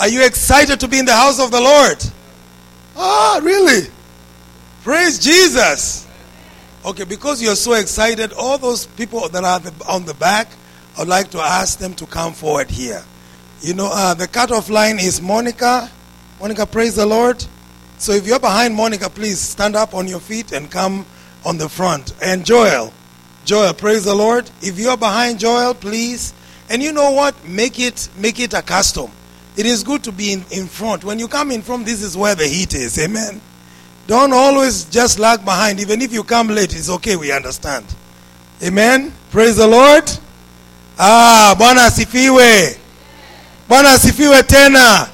Are you excited to be in the house of the Lord? Ah, really? Praise Jesus. Okay, because you're so excited, all those people that are on the back, I'd like to ask them to come forward here. You know, the cutoff line is Monica. Monica, praise the Lord. So if you're behind Monica, please stand up on your feet and come on the front. And Joel, praise the Lord. If you're behind Joel, please. And you know what? Make it a custom. It is good to be in front. When you come in front, this is where the heat is. Amen. Don't always just lag behind. Even if you come late, it's okay. We understand. Amen. Praise the Lord. Bwana asifiwe. Bwana asifiwe tena.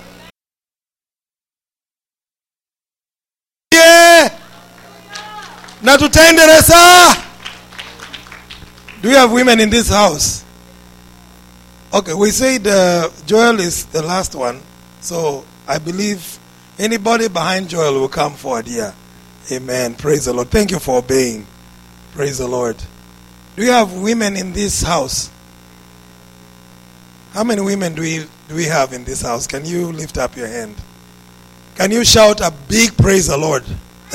Na tutaendeleza. Do you have women in this house? Okay, we said Joel is the last one. So I believe anybody behind Joel will come forward here. Amen. Praise the Lord. Thank you for obeying. Praise the Lord. Do you have women in this house? How many women do we have in this house? Can you lift up your hand? Can you shout a big praise the Lord?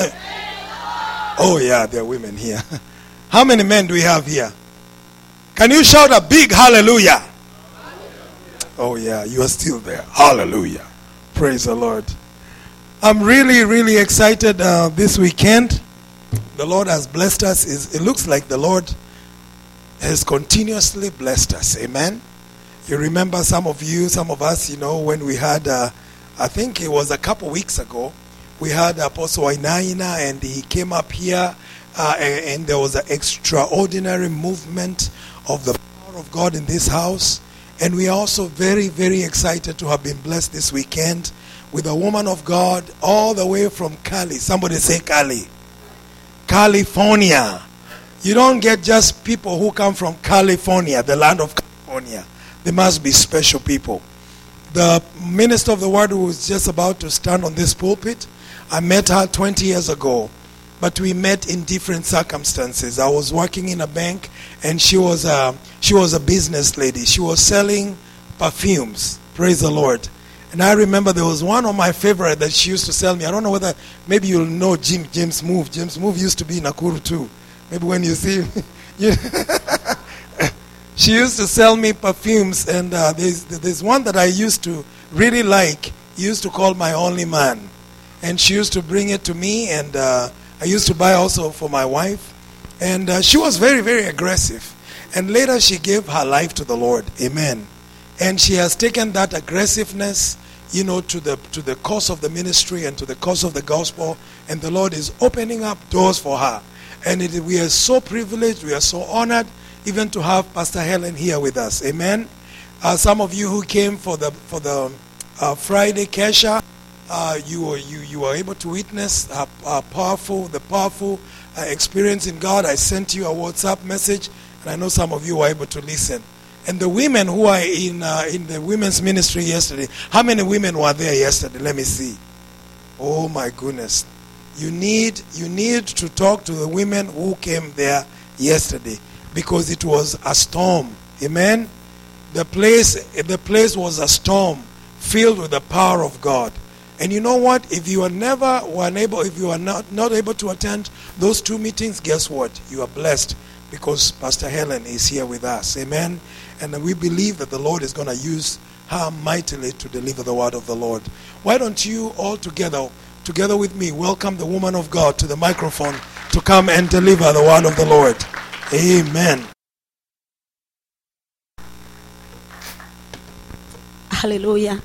Oh yeah, there are women here. How many men do we have here? Can you shout a big hallelujah? Oh yeah, you are still there. Hallelujah. Praise the Lord. I'm really, really excited this weekend. The Lord has blessed us. It looks like the Lord has continuously blessed us. Amen. You remember some of us, you know, when we had, I think it was a couple weeks ago, we had Apostle Wainaina, and he came up here, and there was an extraordinary movement of the power of God in this house. And we are also very, very excited to have been blessed this weekend with a woman of God all the way from Cali. Somebody say Cali. California. You don't get just people who come from California, the land of California. They must be special people. The minister of the word who was just about to stand on this pulpit, I met her 20 years ago, but we met in different circumstances. I was working in a bank, and she was a business lady. She was selling perfumes. Praise the Lord. And I remember there was one of my favorite that she used to sell me. I don't know whether, maybe you'll know James Move. James Move used to be in Nakuru too. Maybe when you see him. She used to sell me perfumes, and there's one that I used to really like. He used to call My Only Man. And she used to bring it to me, and I used to buy also for my wife. And she was very, very aggressive. And later she gave her life to the Lord. Amen. And she has taken that aggressiveness, you know, to the cause of the ministry and to the cause of the gospel. And the Lord is opening up doors for her. And we are so privileged, we are so honored even to have Pastor Helen here with us. Amen. Some of you who came for the Friday Kesha, you were able to witness the powerful experience in God. I sent you a WhatsApp message, and I know some of you were able to listen. And the women who are in the women's ministry yesterday, how many women were there yesterday? Let me see. Oh my goodness. You need to talk to the women who came there yesterday, because it was a storm. Amen. The place was a storm filled with the power of God. And you know what? If you are not able to attend those two meetings, guess what? You are blessed, because Pastor Helen is here with us. Amen. And we believe that the Lord is going to use her mightily to deliver the word of the Lord. Why don't you all together with me, welcome the woman of God to the microphone to come and deliver the word of the Lord. Amen. Hallelujah.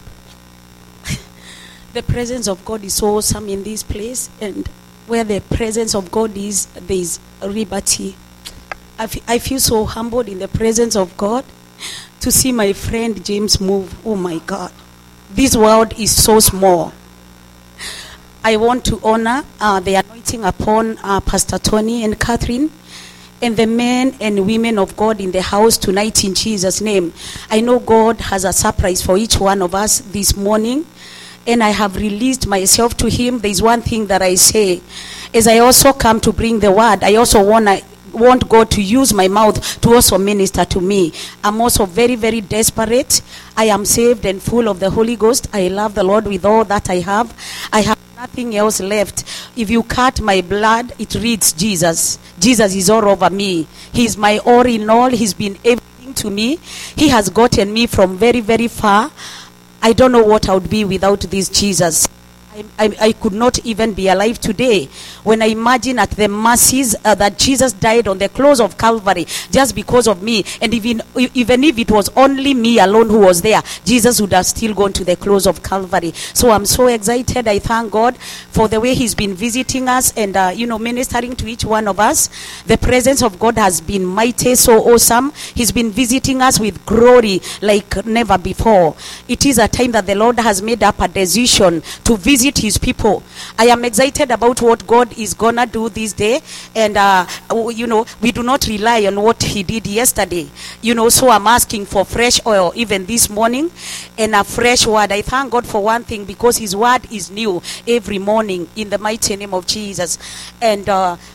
The presence of God is so awesome in this place, and where the presence of God is, there is liberty. I feel so humbled in the presence of God to see my friend James Move. Oh my God. This world is so small. I want to honor the anointing upon Pastor Tony and Catherine, and the men and women of God in the house tonight, in Jesus' name. I know God has a surprise for each one of us this morning, and I have released myself to him. There is one thing that I say, as I also come to bring the word, I also want to want God to use my mouth to also minister to me. I'm also very, very desperate. I am saved and full of the Holy Ghost. I love the Lord with all that I have. I have nothing else left. If you cut my blood, it reads Jesus. Jesus is all over me. He's my all in all. He's been everything to me. He has gotten me from very, very far. I don't know what I would be without this Jesus. I could not even be alive today when I imagine at the mercies that Jesus died on the cross of Calvary just because of me. And even if it was only me alone who was there, Jesus would have still gone to the cross of Calvary. So I'm so excited. I thank God for the way he's been visiting us and ministering to each one of us. The presence of God has been mighty, so awesome. He's been visiting us with glory like never before. It is a time that the Lord has made up a decision to visit his people. I am excited about what God is gonna do this day, and we do not rely on what he did yesterday, so I'm asking for fresh oil even this morning and a fresh word. I thank God for one thing, because his word is new every morning in the mighty name of Jesus. And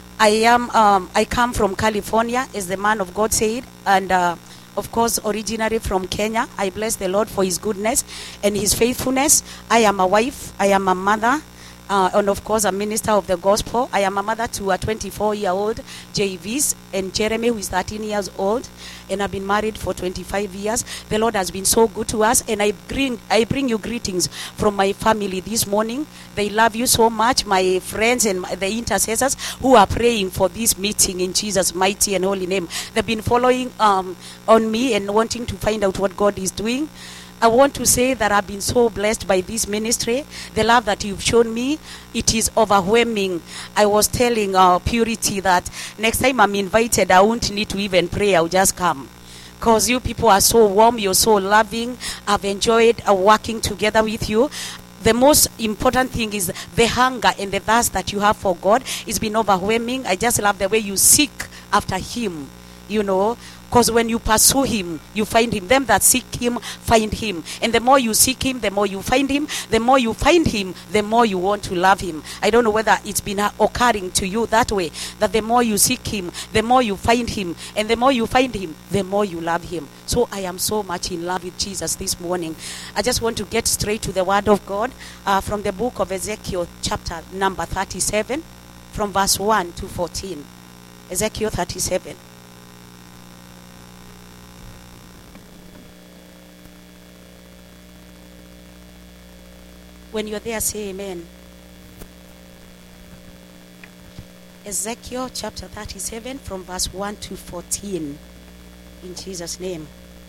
I come from California, as the man of God said, and of course, originally from Kenya. I bless the Lord for his goodness and his faithfulness. I am a wife. I am a mother. And of course, a minister of the gospel. I am a mother to a 24-year-old JVs and Jeremy, who is 13 years old. And I've been married for 25 years. The Lord has been so good to us. And I bring you greetings from my family this morning. They love you so much, my friends and the intercessors who are praying for this meeting in Jesus' mighty and holy name. They've been following on me and wanting to find out what God is doing. I want to say that I've been so blessed by this ministry. The love that you've shown me, it is overwhelming. I was telling Purity that next time I'm invited, I won't need to even pray. I'll just come. Because you people are so warm. You're so loving. I've enjoyed working together with you. The most important thing is the hunger and the thirst that you have for God. It's been overwhelming. I just love the way you seek after him, Because when you pursue him, you find him. Them that seek him, find him. And the more you seek him, the more you find him. The more you find him, the more you want to love him. I don't know whether it's been occurring to you that way. That the more you seek him, the more you find him. And the more you find him, the more you love him. So I am so much in love with Jesus this morning. I just want to get straight to the word of God. From the book of Ezekiel, chapter number 37. From verse 1 to 14. Ezekiel 37. When you're there, say amen. Ezekiel chapter 37 from verse 1 to 14. In Jesus' name.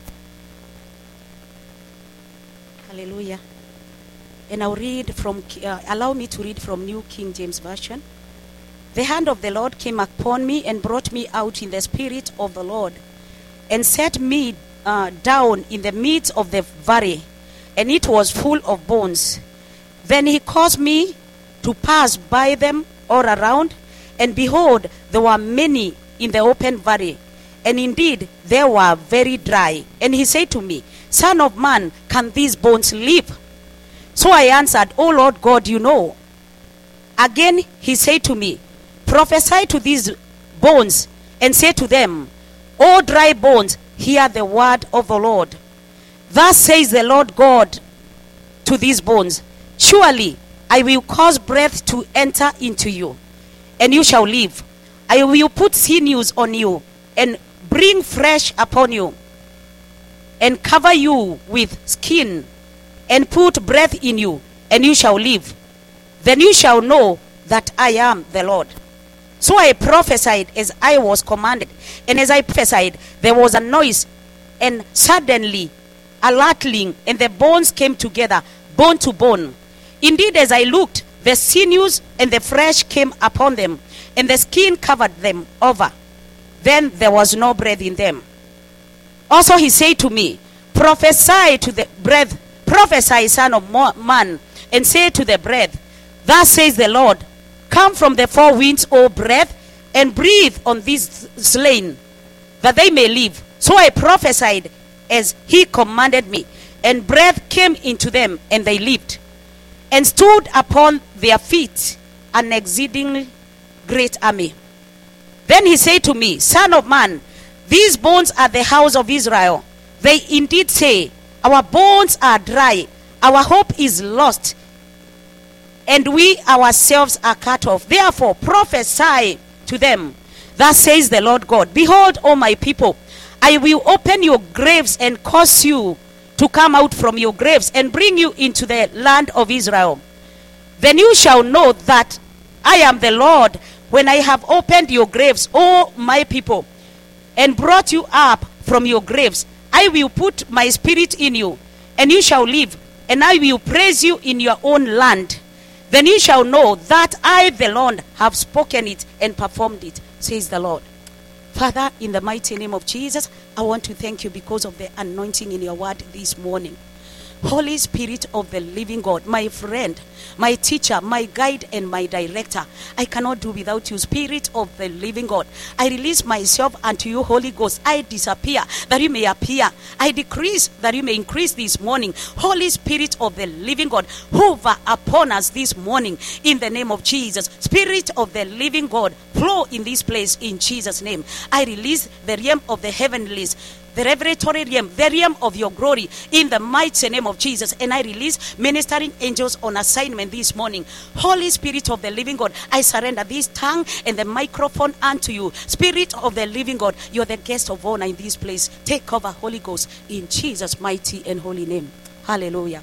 Hallelujah. And I'll read from, allow me to read from New King James Version. The hand of the Lord came upon me and brought me out in the spirit of the Lord and set me down in the midst of the valley, and it was full of bones. Then he caused me to pass by them all around, and behold, there were many in the open valley, and indeed they were very dry. And he said to me, Son of man, can these bones live? So I answered, O Lord God, you know. Again he said to me, Prophesy to these bones, and say to them, O dry bones, hear the word of the Lord. Thus says the Lord God to these bones, Surely I will cause breath to enter into you, and you shall live. I will put sinews on you, and bring flesh upon you, and cover you with skin, and put breath in you, and you shall live. Then you shall know that I am the Lord. So I prophesied as I was commanded, and as I prophesied, there was a noise, and suddenly a rattling, and the bones came together, bone to bone. Indeed, as I looked, the sinews and the flesh came upon them, and the skin covered them over. Then there was no breath in them. Also he said to me, Prophesy to the breath, prophesy, son of man, and say to the breath, Thus says the Lord, Come from the four winds, O breath, and breathe on these slain, that they may live. So I prophesied as he commanded me, and breath came into them, and they lived, and stood upon their feet, an exceeding great army. Then he said to me, Son of man, these bones are the house of Israel. They indeed say, our bones are dry, our hope is lost, and we ourselves are cut off. Therefore prophesy to them. Thus says the Lord God, behold, O my people, I will open your graves and cause you to come out from your graves and bring you into the land of Israel. Then you shall know that I am the Lord, when I have opened your graves, O my people, and brought you up from your graves. I will put my spirit in you, and you shall live, and I will praise you in your own land. Then you shall know that I, the Lord, have spoken it and performed it, says the Lord. Father, in the mighty name of Jesus, I want to thank you because of the anointing in your word this morning. Holy Spirit of the living God, my friend, my teacher, my guide, and my director, I cannot do without you. Spirit of the living God, I release myself unto you, Holy Ghost. I disappear that you may appear. I decrease that you may increase this morning. Holy Spirit of the living God, hover upon us this morning in the name of Jesus. Spirit of the living God, flow in this place in Jesus' name. I release the realm of the heavenlies, the revelatory realm, the realm of your glory in the mighty name of Jesus. And I release ministering angels on assignment this morning. Holy Spirit of the living God, I surrender this tongue and the microphone unto you. Spirit of the living God, you're the guest of honor in this place. Take over, Holy Ghost, in Jesus' mighty and holy name. Hallelujah.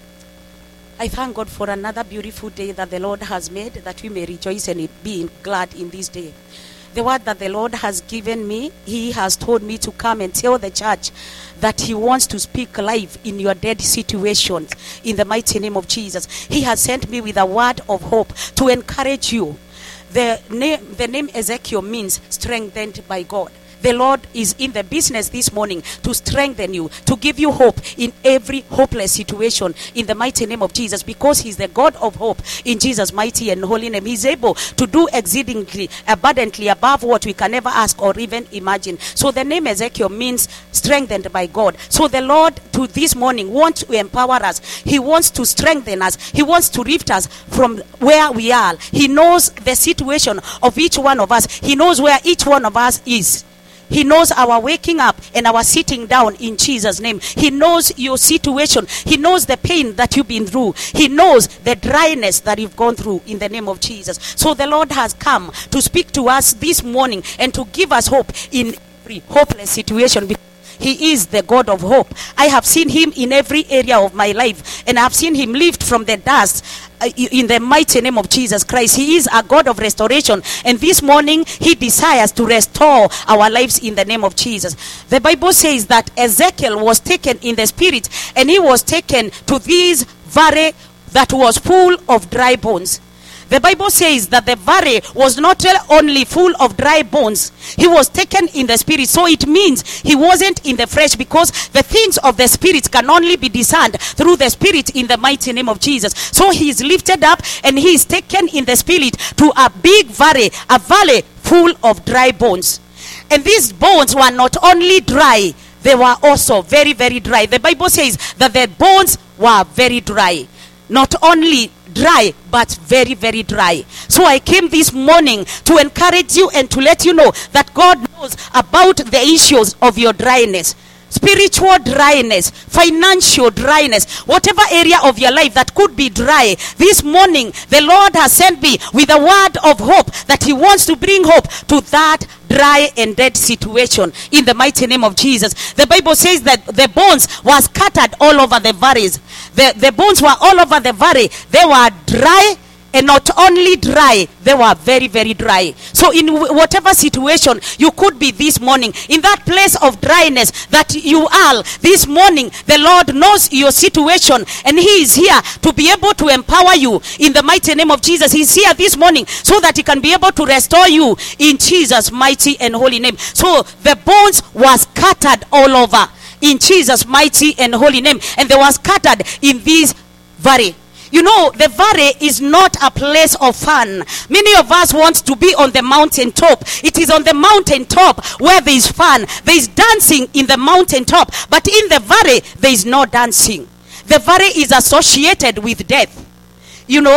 I thank God for another beautiful day that the Lord has made, that we may rejoice and be glad in this day. The word that the Lord has given me, he has told me to come and tell the church that he wants to speak life in your dead situations in the mighty name of Jesus. He has sent me with a word of hope to encourage you. The name Ezekiel means strengthened by God. The Lord is in the business this morning to strengthen you, to give you hope in every hopeless situation in the mighty name of Jesus, because he's the God of hope in Jesus' mighty and holy name. He's able to do exceedingly abundantly above what we can ever ask or even imagine. So the name Ezekiel means strengthened by God. So the Lord to this morning wants to empower us. He wants to strengthen us. He wants to lift us from where we are. He knows the situation of each one of us. He knows where each one of us is. He knows our waking up and our sitting down in Jesus' name. He knows your situation. He knows the pain that you've been through. He knows the dryness that you've gone through in the name of Jesus. So the Lord has come to speak to us this morning and to give us hope in every hopeless situation. He is the God of hope. I have seen him in every area of my life, and I have seen him lift from the dust in the mighty name of Jesus Christ. He is a God of restoration, and this morning he desires to restore our lives in the name of Jesus. The Bible says that Ezekiel was taken in the spirit, and he was taken to this valley that was full of dry bones. The Bible says that the valley was not only full of dry bones, he was taken in the spirit. So it means he wasn't in the flesh, because the things of the spirit can only be discerned through the spirit in the mighty name of Jesus. So he is lifted up and he is taken in the spirit to a big valley, a valley full of dry bones. And these bones were not only dry, they were also very, very dry. The Bible says that the bones were very dry. Not only dry, but very, very dry. So I came this morning to encourage you and to let you know that God knows about the issues of your dryness. Spiritual dryness, financial dryness, whatever area of your life that could be dry. This morning, the Lord has sent me with a word of hope, that he wants to bring hope to that dry and dead situation in the mighty name of Jesus. The Bible says that the bones were scattered all over the valleys. The bones were all over the valley. They were dry, and not only dry, they were very, very dry. So in whatever situation you could be this morning, in that place of dryness that you are this morning, the Lord knows your situation, and he is here to be able to empower you in the mighty name of Jesus. He's here this morning so that he can be able to restore you in Jesus' mighty and holy name. So the bones were scattered all over in Jesus' mighty and holy name, and they were scattered in this valley. You know, the valley is not a place of fun. Many of us want to be on the mountain top. It is on the mountain top where there is fun. There is dancing in the mountain top, but in the valley there is no dancing. The valley is associated with death. You know,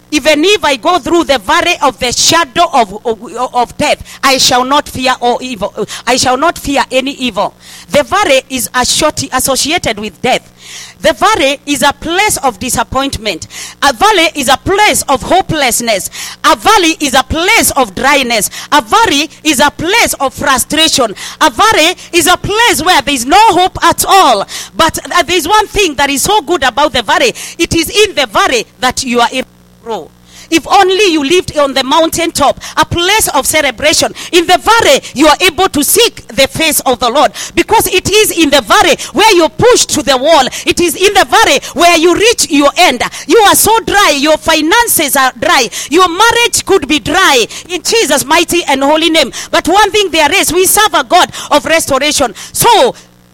Even if I go through the valley of the shadow of death, I shall not fear all evil. I shall not fear any evil. The valley is associated with death. The valley is a place of disappointment. A valley is a place of hopelessness. A valley is a place of dryness. A valley is a place of frustration. A valley is a place where there is no hope at all. But there is one thing that is so good about the valley. It is in the valley that you are able to grow. If only you lived on the mountaintop, a place of celebration. In the valley, you are able to seek the face of the Lord. Because it is in the valley where you push to the wall. It is in the valley where you reach your end. You are so dry. Your finances are dry. Your marriage could be dry. In Jesus' mighty and holy name. But one thing there is, we serve a God of restoration. So,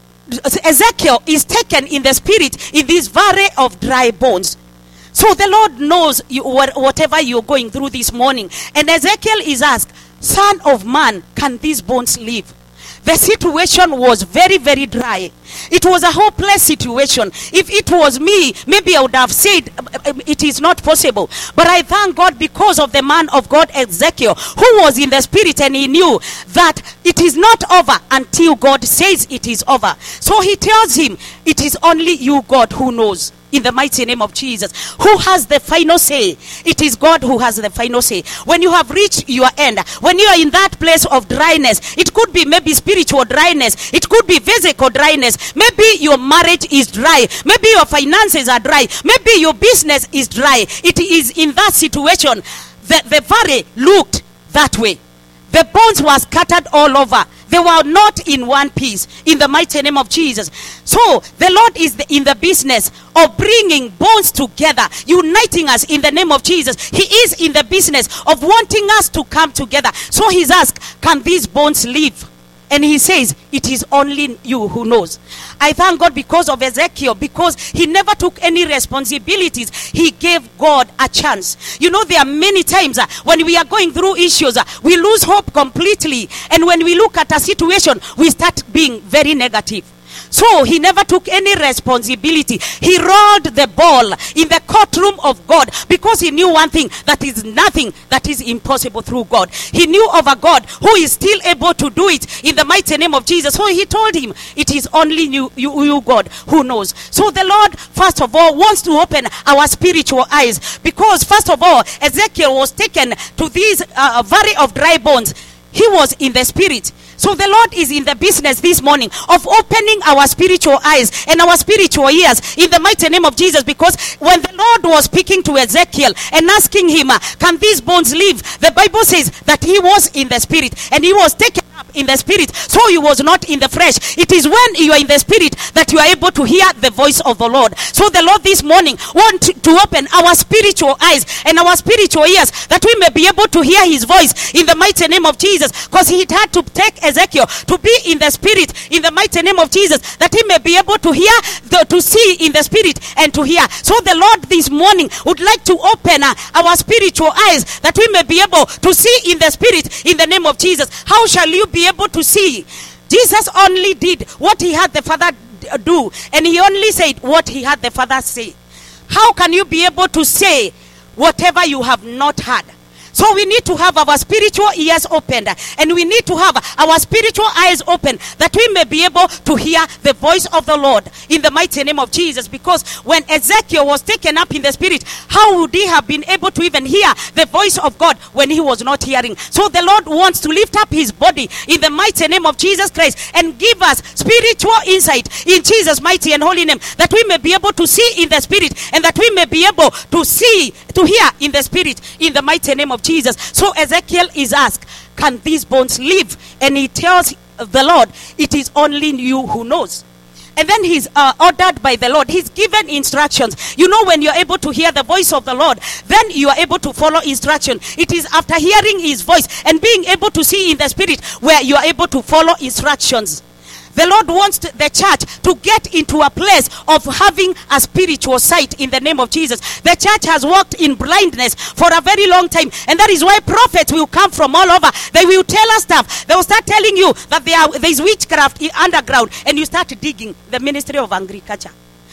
Ezekiel is taken in the spirit in this valley of dry bones. So the Lord knows whatever you're going through this morning. And Ezekiel is asked, Son of man, can these bones live? The situation was very, very dry. It was a hopeless situation. If it was me, maybe I would have said it is not possible. But I thank God because of the man of God, Ezekiel, who was in the spirit, and he knew that it is not over until God says it is over. So he tells him, it is only you, God, who knows. In the mighty name of Jesus. Who has the final say? It is God who has the final say. When you have reached your end, when you are in that place of dryness, it could be maybe spiritual dryness, it could be physical dryness, maybe your marriage is dry, maybe your finances are dry, maybe your business is dry. It is in that situation that the valley looked that way. The bones were scattered all over. They were not in one piece. In the mighty name of Jesus. So the Lord is in the business of bringing bones together, uniting us in the name of Jesus. He is in the business of wanting us to come together. So he's asked, can these bones live? And he says, it is only you who knows. I thank God because of Ezekiel, because he never took any responsibilities. He gave God a chance. You know, there are many times when we are going through issues, we lose hope completely. And when we look at a situation, we start being very negative. So he never took any responsibility. He rolled the ball in the courtroom of God because he knew one thing, that is nothing that is impossible through God. He knew of a God who is still able to do it in the mighty name of Jesus. So he told him, it is only you God, who knows. So the Lord, first of all, wants to open our spiritual eyes, because first of all, Ezekiel was taken to this valley of dry bones. He was in the spirit. So the Lord is in the business this morning of opening our spiritual eyes and our spiritual ears in the mighty name of Jesus. Because when the Lord was speaking to Ezekiel and asking him, can these bones live? The Bible says that he was in the spirit and he was taken up in the spirit. So he was not in the flesh. It is when you are in the spirit that you are able to hear the voice of the Lord. So the Lord this morning wants to open our spiritual eyes and our spiritual ears that we may be able to hear his voice in the mighty name of Jesus. Because he had to take Ezekiel to be in the spirit in the mighty name of Jesus, that he may be able to hear, to see in the spirit and to hear. So the Lord this morning would like to open our spiritual eyes that we may be able to see in the spirit in the name of Jesus. How shall you be able to see? Jesus only did what he had the Father do, and he only said what he had the Father say. How can you be able to say whatever you have not heard? So we need to have our spiritual ears opened, and we need to have our spiritual eyes open, that we may be able to hear the voice of the Lord in the mighty name of Jesus. Because when Ezekiel was taken up in the spirit, how would he have been able to even hear the voice of God when he was not hearing? So the Lord wants to lift up his body in the mighty name of Jesus Christ and give us spiritual insight in Jesus' mighty and holy name, that we may be able to see in the spirit, and that we may be able to see, to hear in the spirit in the mighty name of Jesus. So Ezekiel is asked, can these bones live? And he tells the Lord, it is only you who knows. And then he's ordered by the Lord. He's given instructions. You know, when you're able to hear the voice of the Lord, then you are able to follow instruction. It is after hearing his voice and being able to see in the spirit where you are able to follow instructions. The Lord wants the church to get into a place of having a spiritual sight in the name of Jesus. The church has walked in blindness for a very long time, and that is why prophets will come from all over. They will tell us stuff. They will start telling you that there is witchcraft underground, and you start digging the ministry of agriculture.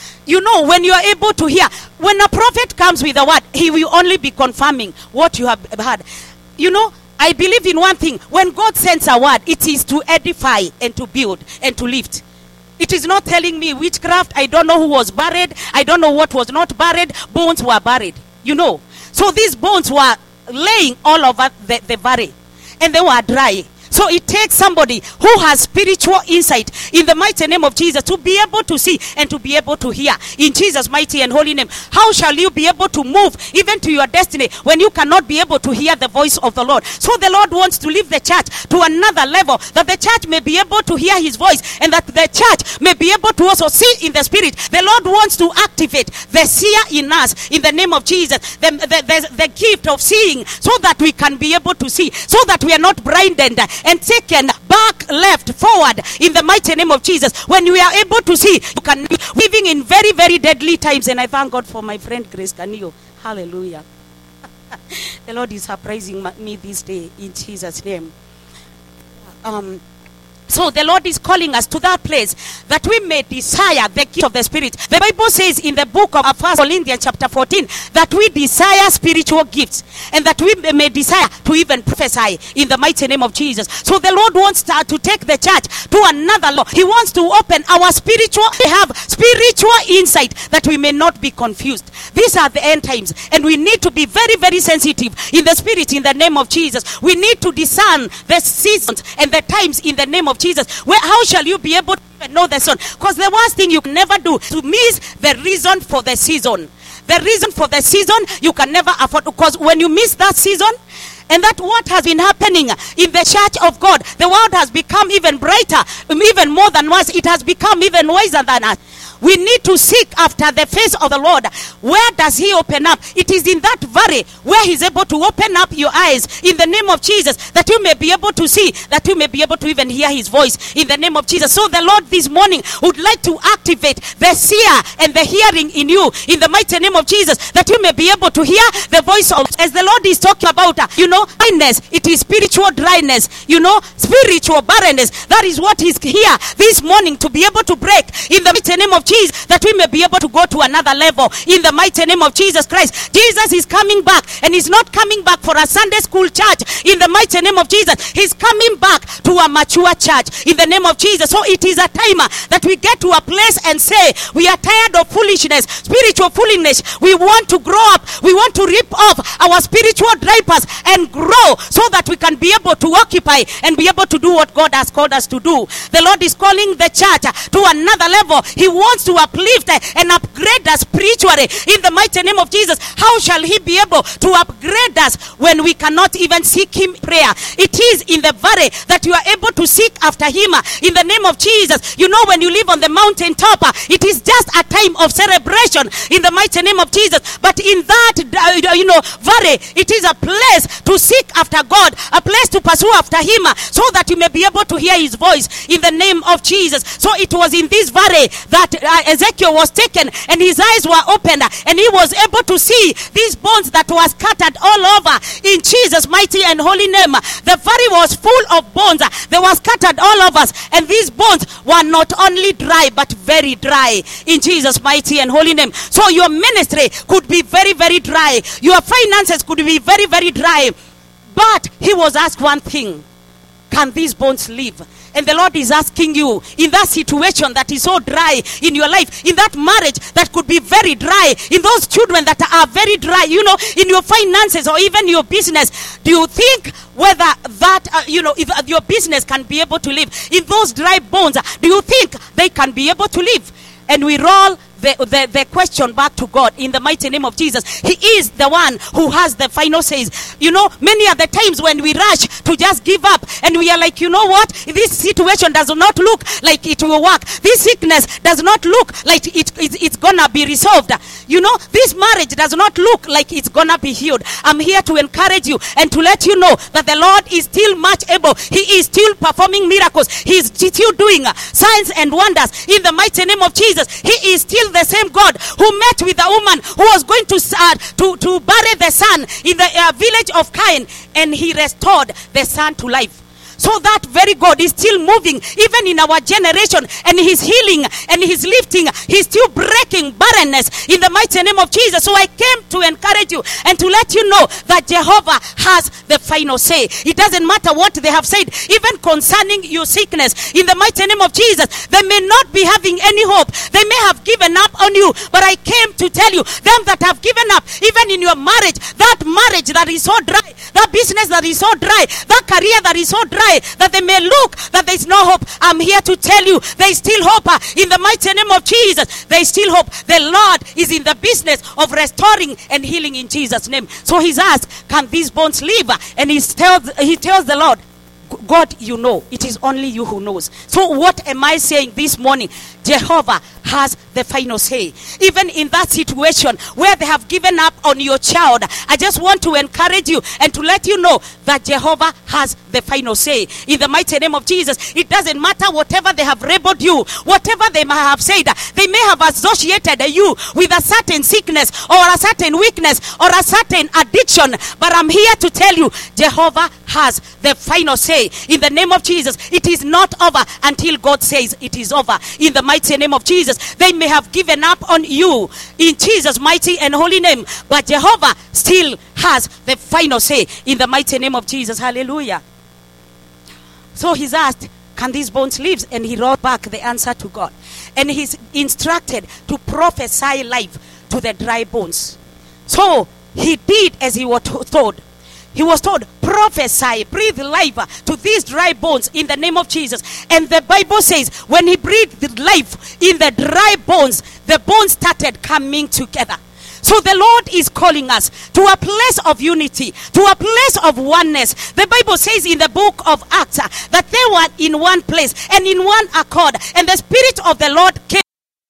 You know, when you are able to hear, when a prophet comes with a word, he will only be confirming what you have heard. You know, I believe in one thing. When God sends a word, it is to edify and to build and to lift. It is not telling me witchcraft. I don't know who was buried. I don't know what was not buried. Bones were buried, you know. So these bones were laying all over the valley, and they were dry. So it takes somebody who has spiritual insight in the mighty name of Jesus to be able to see and to be able to hear in Jesus' mighty and holy name. How shall you be able to move even to your destiny when you cannot be able to hear the voice of the Lord? So the Lord wants to lift the church to another level, that the church may be able to hear his voice, and that the church may be able to also see in the spirit. The Lord wants to activate the seer in us in the name of Jesus, the gift of seeing, so that we can be able to see, so that we are not blinded and taken back, left, forward in the mighty name of Jesus. When we are able to see, you can be living in very, very deadly times. And I thank God for my friend Grace Canio. Hallelujah. The Lord is surprising me this day in Jesus' name. So the Lord is calling us to that place that we may desire the gift of the Spirit. The Bible says in the book of 1 Corinthians chapter 14 that we desire spiritual gifts, and that we may desire to even prophesy in the mighty name of Jesus. So the Lord wants to take the church to another level. He wants to open our spiritual insight, that we may not be confused. These are the end times, and we need to be very, very sensitive in the spirit in the name of Jesus. We need to discern the seasons and the times in the name of Jesus. How shall you be able to know the season? Because the worst thing you can never do is to miss the reason for the season. The reason for the season you can never afford, because when you miss that season, and that what has been happening in the church of God, the world has become even brighter, even more than us. It has become even wiser than us. We need to seek after the face of the Lord. Where does he open up? It is in that valley where he's able to open up your eyes in the name of Jesus, that you may be able to see, that you may be able to even hear his voice in the name of Jesus. So the Lord this morning would like to activate the seer and the hearing in you in the mighty name of Jesus, that you may be able to hear the voice of, as the Lord is talking about, dryness. It is spiritual dryness, spiritual barrenness. That is what is here this morning to be able to break in the mighty name of Jesus, that we may be able to go to another level in the mighty name of Jesus Christ. Jesus is coming back, and he's not coming back for a Sunday school church in the mighty name of Jesus. He's coming back to a mature church in the name of Jesus. So it is a time that we get to a place and say, we are tired of foolishness, spiritual foolishness. We want to grow up. We want to rip off our spiritual diapers and grow, so that we can be able to occupy and be able to do what God has called us to do. The Lord is calling the church to another level. He wants to uplift and upgrade us spiritually in the mighty name of Jesus. How shall he be able to upgrade us when we cannot even seek him prayer? It is in the valley that you are able to seek after him in the name of Jesus. When you live on the mountain top, it is just a time of celebration in the mighty name of Jesus. But in that valley, it is a place to seek after God, a place to pursue after him, so that you may be able to hear his voice in the name of Jesus. So it was in this valley that Ezekiel was taken, and his eyes were opened, and he was able to see these bones that were scattered all over in Jesus' mighty and holy name. The valley was full of bones. They were scattered all over us, and these bones were not only dry but very dry in Jesus' mighty and holy name. So your ministry could be very, very dry. Your finances could be very, very dry. But he was asked one thing: can these bones live? And the Lord is asking you, in that situation that is so dry in your life, in that marriage that could be very dry, in those children that are very dry, in your finances or even your business, do you think whether that, if your business can be able to live? In those dry bones, do you think they can be able to live? And we roll the question back to God in the mighty name of Jesus. He is the one who has the final says. Many of the times when we rush to just give up, and we are like, what? This situation does not look like it will work. This sickness does not look like it's gonna be resolved. This marriage does not look like it's gonna be healed. I'm here to encourage you and to let you know that the Lord is still much able. He is still performing miracles. He is still doing signs and wonders in the mighty name of Jesus. He is still the same God who met with the woman who was going to bury the son in the village of Cain, and he restored the son to life. So that very God is still moving even in our generation, and he's healing and he's lifting. He's still breaking barrenness in the mighty name of Jesus. So I came to encourage you and to let you know that Jehovah has the final say. It doesn't matter what they have said, even concerning your sickness, in the mighty name of Jesus. They may not be having any hope. They may have given up on you, but I came to tell you, them that have given up, even in your marriage that is so dry, that business that is so dry, that career that is so dry, that they may look that there is no hope. I'm here to tell you, there is still hope. In the mighty name of Jesus, there is still hope. The Lord is in the business of restoring and healing in Jesus' name. So he's asked, can these bones live? And he tells the Lord, God, you know. It is only you who knows. So what am I saying this morning? Jehovah has the final say. Even in that situation where they have given up on your child, I just want to encourage you and to let you know that Jehovah has the final say. In the mighty name of Jesus, it doesn't matter whatever they have labeled you, whatever they might have said. They may have associated you with a certain sickness or a certain weakness or a certain addiction. But I'm here to tell you, Jehovah has the final say. In the name of Jesus, it is not over until God says it is over. In the mighty name of Jesus, they may have given up on you in Jesus' mighty and holy name, but Jehovah still has the final say in the mighty name of Jesus. Hallelujah. So he's asked, can these bones live? And he wrote back the answer to God. And he's instructed to prophesy life to the dry bones. So he did as he was told. He was told, prophesy, breathe life to these dry bones in the name of Jesus. And the Bible says, when he breathed life in the dry bones, the bones started coming together. So the Lord is calling us to a place of unity, to a place of oneness. The Bible says in the book of Acts that they were in one place and in one accord. And the Spirit of the Lord came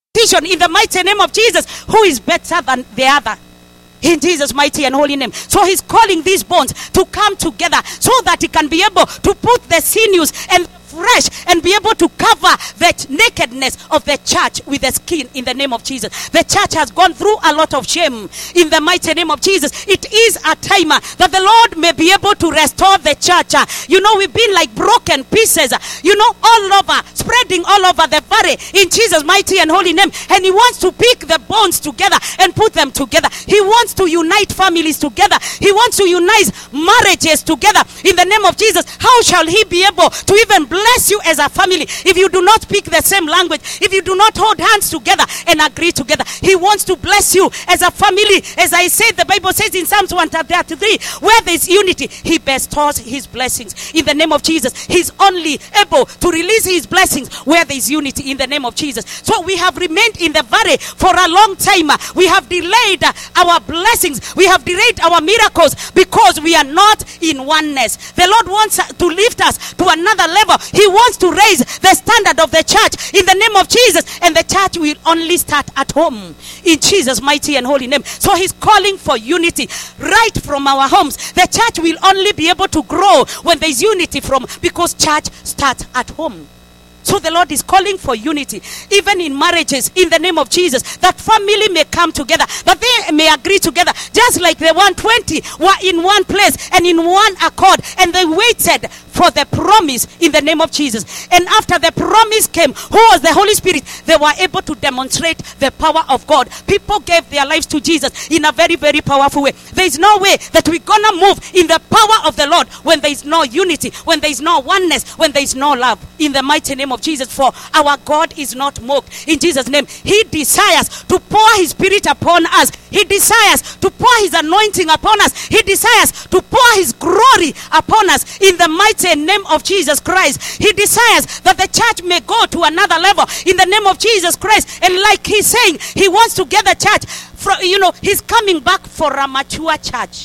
in the mighty name of Jesus, who is better than the other. In Jesus' mighty and holy name. So he's calling these bones to come together so that he can be able to put the sinews and fresh and be able to cover the nakedness of the church with the skin in the name of Jesus. The church has gone through a lot of shame in the mighty name of Jesus. It is a time that the Lord may be able to restore the church. You know, we've been like broken pieces, you know, all over, spreading all over the valley in Jesus' mighty and holy name. And he wants to pick the bones together and put them together. He wants to unite families together. He wants to unite marriages together in the name of Jesus. How shall he be able to even bless you as a family if you do not speak the same language, if you do not hold hands together and agree together? He wants to bless you as a family. As I said, the Bible says in Psalms 133, where there is unity, he bestows his blessings in the name of Jesus. He's only able to release his blessings where there is unity in the name of Jesus. So we have remained in the valley for a long time. We have delayed our blessings. We have delayed our miracles because we are not in oneness. The Lord wants to lift us to another level. He wants to raise the standard of the church in the name of Jesus. And the church will only start at home in Jesus' mighty and holy name. So he's calling for unity right from our homes. The church will only be able to grow when there is unity because church starts at home. So the Lord is calling for unity, even in marriages, in the name of Jesus, that family may come together, that they may agree together, just like the 120 were in one place and in one accord, and they waited for the promise in the name of Jesus. And after the promise came, who was the Holy Spirit, they were able to demonstrate the power of God. People gave their lives to Jesus in a very, very powerful way. There is no way that we're gonna move in the power of the Lord when there is no unity, when there is no oneness, when there is no love. In the mighty name of Jesus, for our God is not mocked. In Jesus' name, he desires to pour his Spirit upon us. He desires to pour his anointing upon us. He desires to pour his glory upon us in the mighty name of Jesus Christ. He desires that the church may go to another level in the name of Jesus Christ. And like he's saying, he wants to get the church from, he's coming back for a mature church,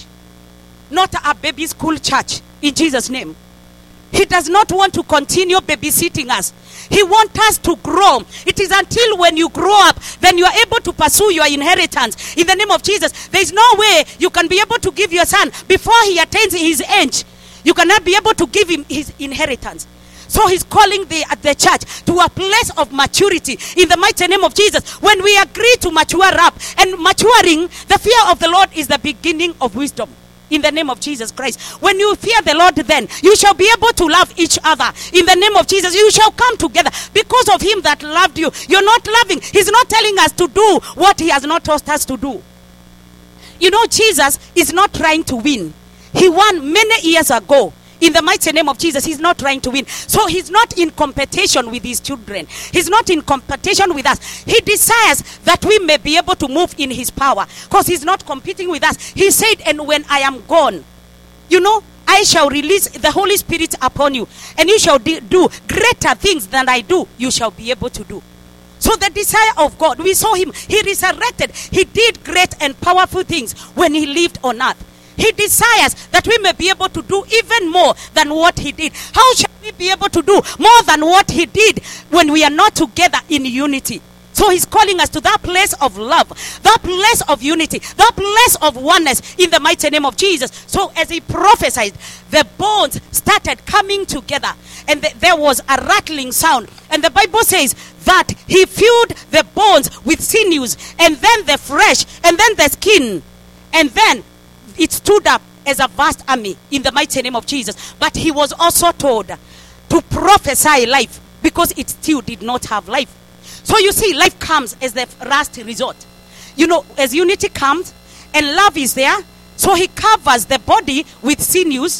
not a baby school church, in Jesus' name. He does not want to continue babysitting us. He wants us to grow. It is until when you grow up, then you are able to pursue your inheritance. In the name of Jesus, there is no way you can be able to give your son before he attains his age. You cannot be able to give him his inheritance. So he's calling the church to a place of maturity in the mighty name of Jesus. When we agree to mature up, and maturing, the fear of the Lord is the beginning of wisdom. in the name of Jesus Christ. When you fear the Lord, then you shall be able to love each other in the name of Jesus. You shall come together because of him that loved you. You're not loving. He's not telling us to do what he has not taught us to do. You know, Jesus is not trying to win. He won many years ago. In the mighty name of Jesus, he's not trying to win. So he's not in competition with his children. He's not in competition with us. He desires that we may be able to move in his power, because he's not competing with us. He said, and when I am gone, you know, I shall release the Holy Spirit upon you, and you shall do greater things than I do. You shall be able to do. So the desire of God, we saw him. He resurrected. He did great and powerful things when he lived on earth. He desires that we may be able to do even more than what he did. How shall we be able to do more than what he did when we are not together in unity? So he's calling us to that place of love, that place of unity, that place of oneness in the mighty name of Jesus. So as he prophesied, the bones started coming together, and there was a rattling sound. And the Bible says that he filled the bones with sinews, and then the flesh, and then the skin, and then it stood up as a vast army in the mighty name of Jesus. But he was also told to prophesy life, because it still did not have life. So you see, life comes as the last resort. You know, as unity comes and love is there, so he covers the body with sinews.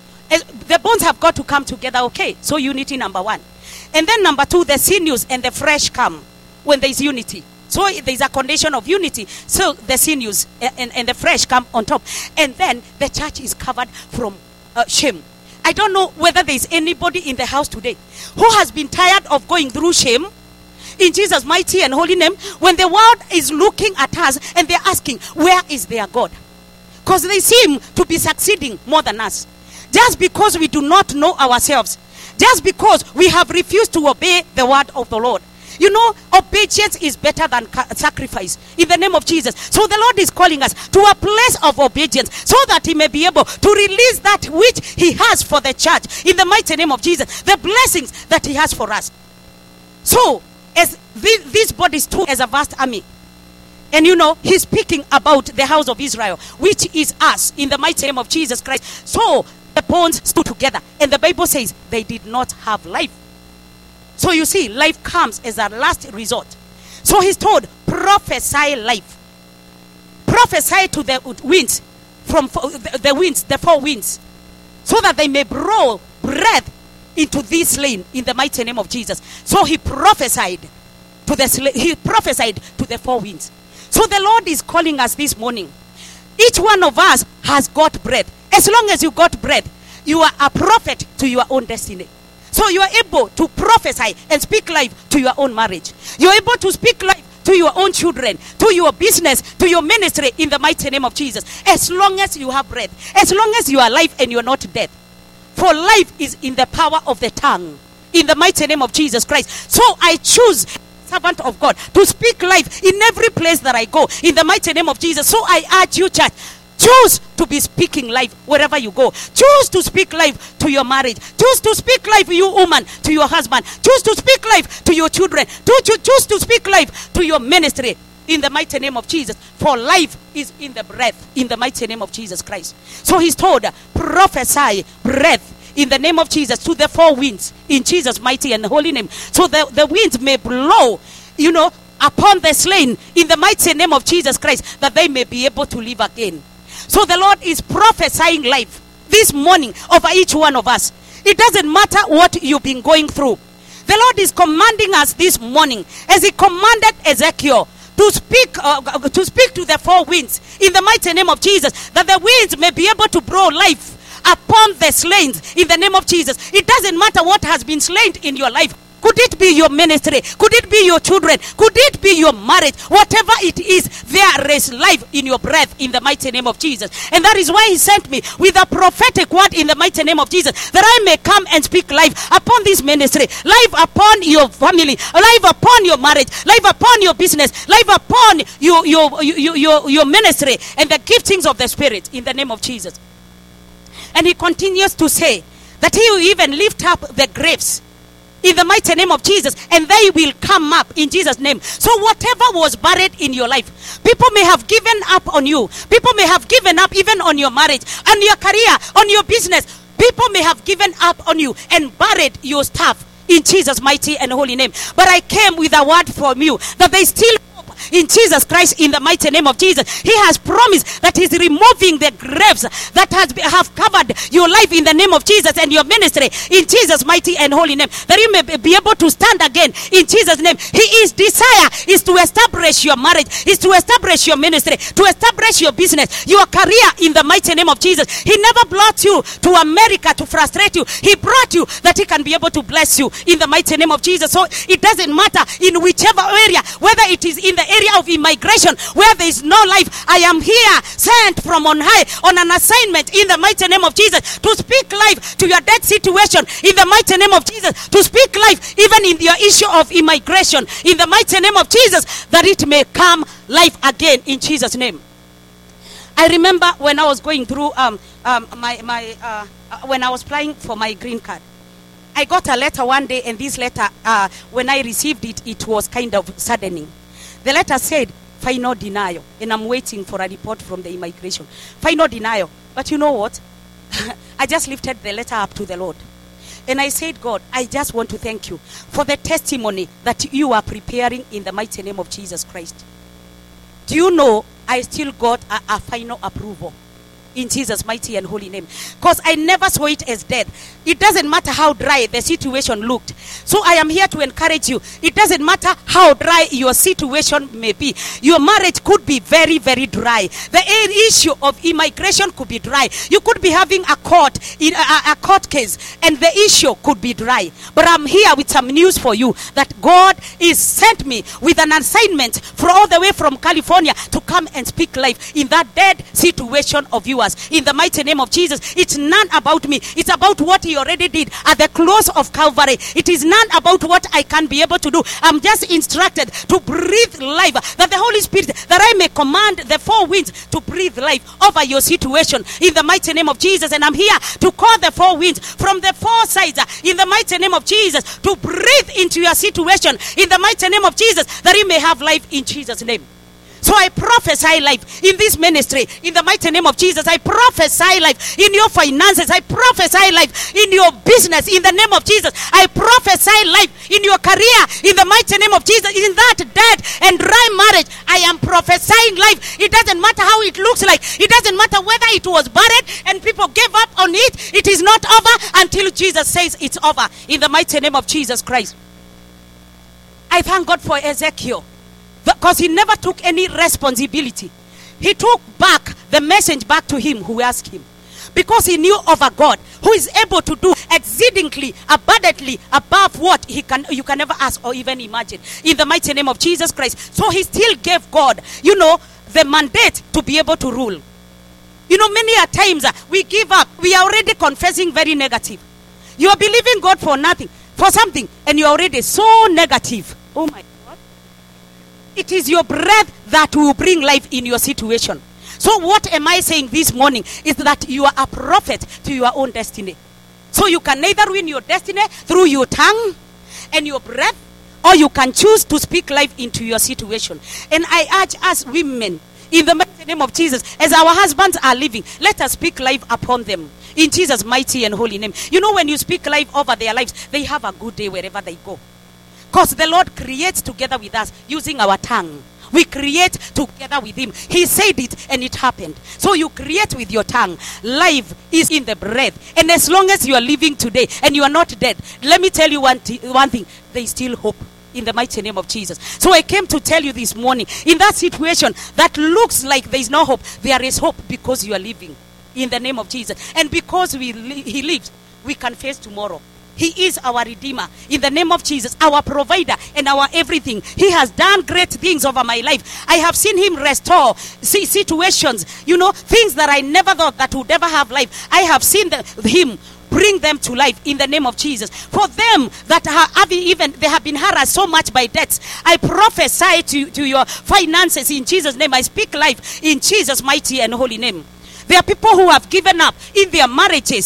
The bones have got to come together, okay? So unity, number one. And then number two, the sinews and the flesh come when there is unity. So there's a condition of unity. So the sinews and the flesh come on top. And then the church is covered from shame. I don't know whether there's anybody in the house today who has been tired of going through shame. In Jesus' mighty and holy name, when the world is looking at us and they're asking, where is their God? Because they seem to be succeeding more than us. Just because we do not know ourselves. Just because we have refused to obey the word of the Lord. You know, obedience is better than sacrifice in the name of Jesus. So the Lord is calling us to a place of obedience, so that he may be able to release that which he has for the church in the mighty name of Jesus. The blessings that he has for us. So, as these bodies too, as a vast army. And you know, he's speaking about the house of Israel, which is us in the mighty name of Jesus Christ. So, the bones stood together. And the Bible says they did not have life. So you see, life comes as a last resort. So he's told, prophesy life. Prophesy to the winds, from the winds, the four winds, so that they may blow breath into this slain in the mighty name of Jesus. So he prophesied to the four winds. So the Lord is calling us this morning. Each one of us has got breath. As long as you got breath, you are a prophet to your own destiny. So you are able to prophesy and speak life to your own marriage. You are able to speak life to your own children, to your business, to your ministry in the mighty name of Jesus. As long as you have breath, as long as you are alive and you are not dead. For life is in the power of the tongue, in the mighty name of Jesus Christ. So I choose, servant of God, to speak life in every place that I go, in the mighty name of Jesus. So I urge you, church, choose to be speaking life wherever you go. Choose to speak life to your marriage. Choose to speak life, you woman, to your husband. Choose to speak life to your children. Choose to speak life to your ministry in the mighty name of Jesus. For life is in the breath, in the mighty name of Jesus Christ. So he's told, prophesy breath in the name of Jesus to the four winds in Jesus' mighty and holy name. So the winds may blow, you know, upon the slain in the mighty name of Jesus Christ, that they may be able to live again. So the Lord is prophesying life this morning over each one of us. It doesn't matter what you've been going through. The Lord is commanding us this morning, as he commanded Ezekiel, to speak to the four winds in the mighty name of Jesus, that the winds may be able to blow life upon the slain in the name of Jesus. It doesn't matter what has been slain in your life. Could it be your ministry? Could it be your children? Could it be your marriage? Whatever it is, there is life in your breath in the mighty name of Jesus. And that is why he sent me with a prophetic word in the mighty name of Jesus, that I may come and speak life upon this ministry, life upon your family, life upon your marriage, life upon your business, life upon your ministry and the giftings of the Spirit in the name of Jesus. And he continues to say that he will even lift up the graves in the mighty name of Jesus, and they will come up in Jesus' name. So whatever was buried in your life, people may have given up on you. People may have given up even on your marriage, on your career, on your business. People may have given up on you and buried your stuff in Jesus' mighty and holy name. But I came with a word from you that they still in Jesus Christ, in the mighty name of Jesus. He has promised that he's removing the graves that have covered your life in the name of Jesus, and your ministry in Jesus' mighty and holy name, that you may be able to stand again in Jesus' name. His desire is to establish your marriage, is to establish your ministry, to establish your business, your career in the mighty name of Jesus. He never brought you to America to frustrate you. He brought you that he can be able to bless you in the mighty name of Jesus. So it doesn't matter in whichever area, whether it is in the area of immigration where there is no life. I am here sent from on high on an assignment in the mighty name of Jesus to speak life to your dead situation in the mighty name of Jesus, to speak life even in your issue of immigration in the mighty name of Jesus, that it may come life again in Jesus' name. I remember when I was going through when I was applying for my green card, I got a letter one day, and this letter, when I received it, it was kind of saddening. The letter said, final denial. And I'm waiting for a report from the immigration. Final denial. But you know what? I just lifted the letter up to the Lord. And I said, God, I just want to thank you for the testimony that you are preparing in the mighty name of Jesus Christ. Do you know I still got a final approval in Jesus' mighty and holy name? Because I never saw it as dead. It doesn't matter how dry the situation looked. So I am here to encourage you. It doesn't matter how dry your situation may be. Your marriage could be very, very dry. The issue of immigration could be dry. You could be having a court case, and the issue could be dry. But I'm here with some news for you, that God is sent me with an assignment for all the way from California to come and speak life in that dead situation of yours. In the mighty name of Jesus, it's none about me. It's about what he already did at the close of Calvary. It is none about what I can be able to do. I'm just instructed to breathe life, that the Holy Spirit, that I may command the four winds to breathe life over your situation in the mighty name of Jesus. And I'm here to call the four winds from the four sides in the mighty name of Jesus to breathe into your situation in the mighty name of Jesus, that you may have life in Jesus' name. So I prophesy life in this ministry in the mighty name of Jesus. I prophesy life in your finances. I prophesy life in your business in the name of Jesus. I prophesy life in your career in the mighty name of Jesus. In that dead and dry marriage, I am prophesying life. It doesn't matter how it looks like. It doesn't matter whether it was buried and people gave up on it. It is not over until Jesus says it's over in the mighty name of Jesus Christ. I thank God for Ezekiel, because he never took any responsibility. He took back the message back to him who asked him, because he knew of a God who is able to do exceedingly abundantly above what you can never ask or even imagine in the mighty name of Jesus Christ. So he still gave God, the mandate to be able to rule. Many a times we give up. We are already confessing very negative. You are believing God for nothing, for something, and you are already so negative. Oh my God. It is your breath that will bring life in your situation. So what am I saying this morning is that you are a prophet to your own destiny. So you can either win your destiny through your tongue and your breath, or you can choose to speak life into your situation. And I urge us women, in the mighty name of Jesus, as our husbands are living, let us speak life upon them in Jesus' mighty and holy name. When you speak life over their lives, they have a good day wherever they go. Because the Lord creates together with us using our tongue. We create together with him. He said it and it happened. So you create with your tongue. Life is in the breath. And as long as you are living today and you are not dead, let me tell you one thing. There is still hope in the mighty name of Jesus. So I came to tell you this morning, in that situation that looks like there is no hope, there is hope because you are living in the name of Jesus. And because he lives, we can face tomorrow. He is our Redeemer in the name of Jesus, our provider and our everything. He has done great things over my life. I have seen him restore situations, things that I never thought that would ever have life. I have seen him bring them to life in the name of Jesus. For them that they have been harassed so much by debts, I prophesy to your finances in Jesus' name. I speak life in Jesus' mighty and holy name. There are people who have given up in their marriages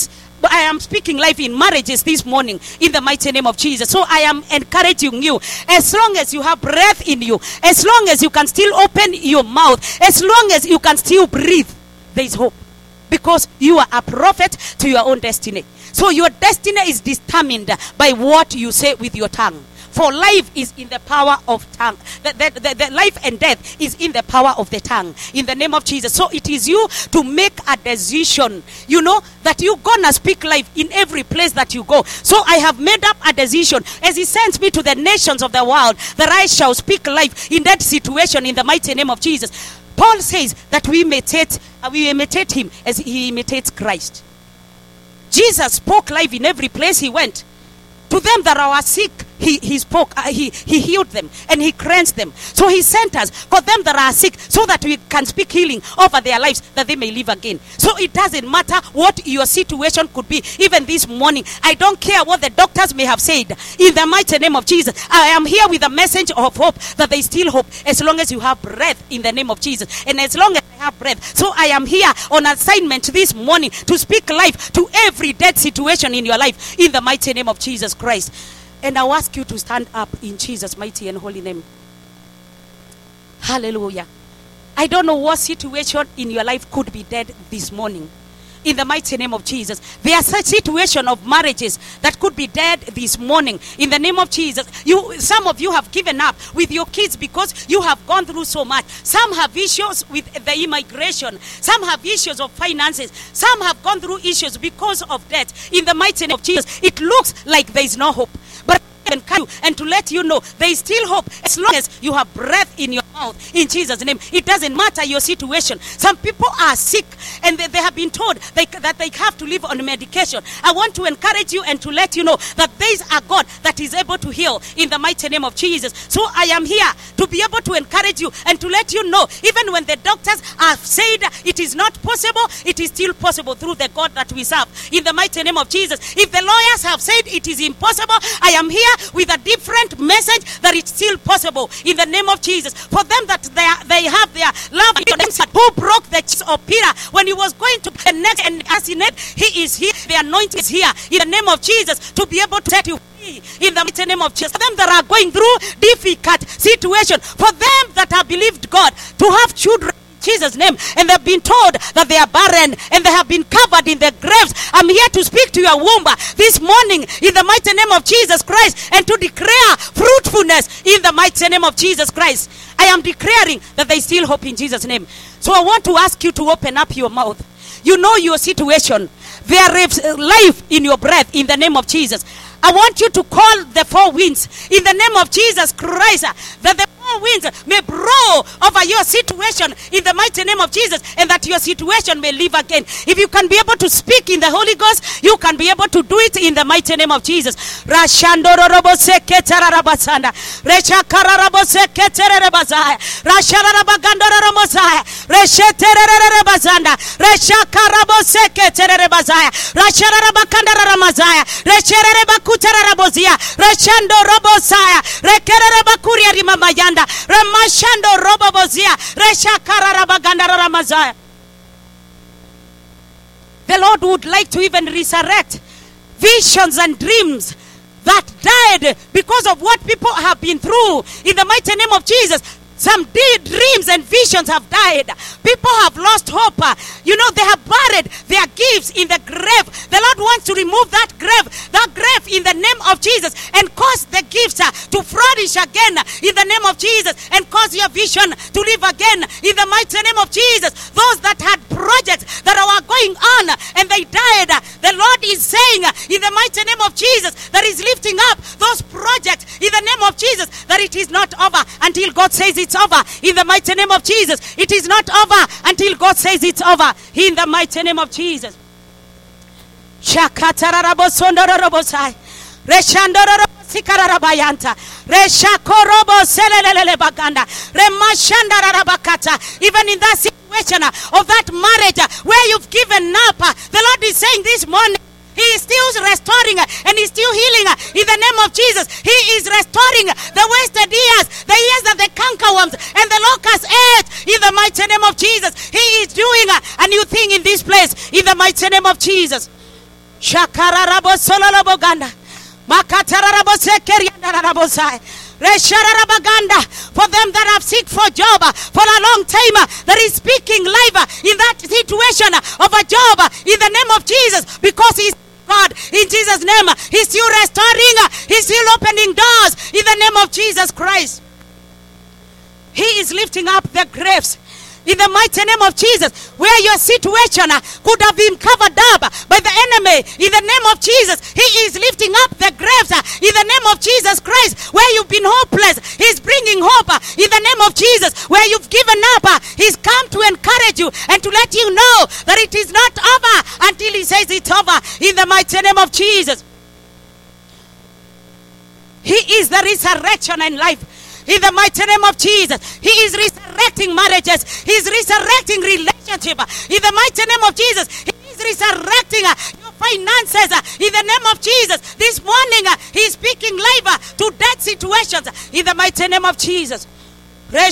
But I am speaking life in marriages this morning in the mighty name of Jesus. So I am encouraging you, as long as you have breath in you, as long as you can still open your mouth, as long as you can still breathe, there is hope. Because you are a prophet to your own destiny. So your destiny is determined by what you say with your tongue. For life is in the power of tongue. The life and death is in the power of the tongue. In the name of Jesus. So it is you to make a decision. You know that you're gonna speak life in every place that you go. So I have made up a decision. As he sends me to the nations of the world, that I shall speak life in that situation in the mighty name of Jesus. Paul says that we imitate him as he imitates Christ. Jesus spoke life in every place he went. To them that are sick, he spoke, he healed them and he cleansed them. So he sent us for them that are sick, so that we can speak healing over their lives, that they may live again. So it doesn't matter what your situation could be. Even this morning, I don't care what the doctors may have said. In the mighty name of Jesus, I am here with a message of hope, that there is still hope as long as you have breath in the name of Jesus. And as long as I have breath. So I am here on assignment this morning to speak life to every dead situation in your life in the mighty name of Jesus Christ. And I'll ask you to stand up in Jesus' mighty and holy name. Hallelujah. I don't know what situation in your life could be dead this morning. In the mighty name of Jesus. There are such situation of marriages that could be dead this morning. In the name of Jesus. Some of you have given up with your kids because you have gone through so much. Some have issues with the immigration. Some have issues of finances. Some have gone through issues because of debt. In the mighty name of Jesus. It looks like there is no hope. But and to let you know there is still hope as long as you have breath in your mouth in Jesus' name. It doesn't matter your situation. Some people are sick and they have been told that they have to live on medication. I want to encourage you and to let you know that there is a God that is able to heal in the mighty name of Jesus. So I am here to be able to encourage you and to let you know, even when the doctors have said it is not possible, it is still possible through the God that we serve in the mighty name of Jesus. If the lawyers have said it is impossible, I am here with a different message that it's still possible in the name of Jesus. For them that they have their love, who broke the chains of Peter when he was going to connect and assassinate, he is here. The anointing is here in the name of Jesus to be able to set you free in the mighty name of Jesus. For them that are going through difficult situation, for them that have believed God to have children, Jesus' name, and they've been told that they are barren and they have been covered in the graves. I'm here to speak to your womb this morning in the mighty name of Jesus Christ and to declare fruitfulness in the mighty name of Jesus Christ. I am declaring that there is still hope in Jesus' name. So I want to ask you to open up your mouth. You know your situation. There is life in your breath in the name of Jesus. I want you to call the four winds in the name of Jesus Christ, that the four winds may blow over your situation in the mighty name of Jesus, and that your situation may live again. If you can be able to speak in the Holy Ghost, you can be able to do it in the mighty name of Jesus. Rechando robosaya rekerere bakuria rimamayanda remashando robobozia reshakara rabaganda ramazaya. The Lord would like to even resurrect visions and dreams that died because of what people have been through in the mighty name of Jesus. Some dreams and visions have died. People have lost hope. You know, they have buried their gifts in the grave. The Lord wants to remove that grave in the name of Jesus, and cause the gifts to flourish again in the name of Jesus, and cause your vision to live again in the mighty name of Jesus. Those that had projects that were going on and they died, the Lord is saying in the mighty name of Jesus that is lifting up those projects in the name of Jesus, that it is not over until God says it's over. In the mighty name of Jesus, it is not over until God says it's over. In the mighty name of Jesus. Shakatarabosondorobosai. Reshandorobosikararabayanta. Reshakoroboselelelebaganda. Remashandarabakata. Even in that situation of that marriage where you've given up, the Lord is saying this morning, He is still restoring and He's still healing in the name of Jesus. He is restoring the wasted years, the years that the cankerworms and the locusts ate in the mighty name of Jesus. He is doing a new thing in this place in the mighty name of Jesus. Shakararabo sololoboganda. Makatararabo sekeriandarabosai. Reshararabaganda. For them that have seek for job for a long time, that is speaking life in that situation of a job in the name of Jesus, because He's God in Jesus' name. He's still restoring, He's still opening doors in the name of Jesus Christ. He is lifting up the graves in the mighty name of Jesus, where your situation could have been covered up by the enemy. In the name of Jesus, He is lifting up the graves in the name of Jesus Christ, where you've been hopeless. He's bringing hope in the name of Jesus, where you've given up. He's come to encourage you and to let you know that it is not over until He says it's over in the mighty name of Jesus. He is the resurrection and life. In the mighty name of Jesus, He is resurrecting marriages. He is resurrecting relationship. In the mighty name of Jesus, He is resurrecting your finances. In the name of Jesus, this morning He is speaking life to dead situations. In the mighty name of Jesus. There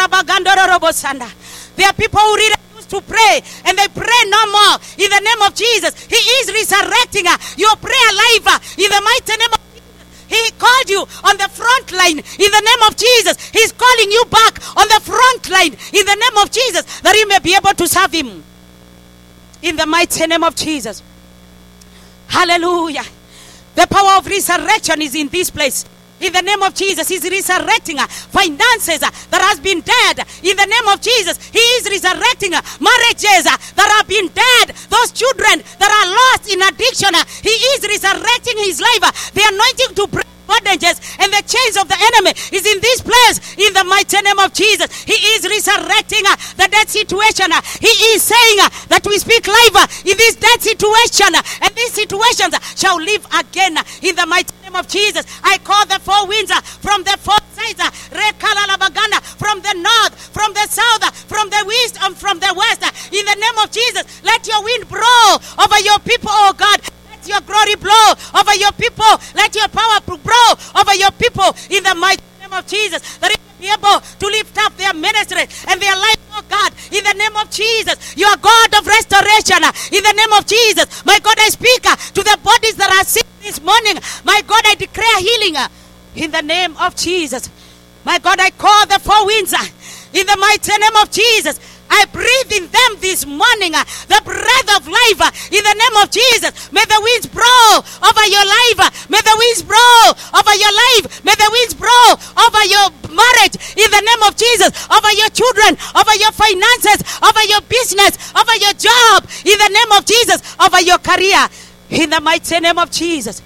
are people who really used to pray and they pray no more. In the name of Jesus, He is resurrecting your prayer life. In the mighty name of He called you on the front line in the name of Jesus. He's calling you back on the front line in the name of Jesus, that you may be able to serve Him. In the mighty name of Jesus. Hallelujah. The power of resurrection is in this place. In the name of Jesus, He's resurrecting finances that has been dead. In the name of Jesus, He is resurrecting marriages that have been dead. Those children that are lost in addiction, He is resurrecting His life. The anointing to break bondages and the chains of the enemy is in this place. In the mighty name of Jesus, He is resurrecting the dead situation. He is saying that we speak life in this dead situation, and these situations shall live again. In the mighty name of Jesus, I call the four winds from the four sides, from the north, from the south, from the east, and from the west. In the name of Jesus, let your wind blow over your people, oh God. Let your glory blow over your people. Let your power blow over your people. In the mighty name of Jesus, that it will be able to lift up their ministry and their life, oh God. In the name of Jesus, you are God of restoration. In the name of Jesus, my God, I speak to the bodies that are sick this morning. My God, I declare healing in the name of Jesus. My God, I call the four winds in the mighty name of Jesus. I breathe in them this morning the breath of life in the name of Jesus. May the winds blow over your life. May the winds blow over your life. May the winds blow over your marriage in the name of Jesus. Over your children, over your finances, over your business, over your job in the name of Jesus. Over your career in the mighty name of Jesus.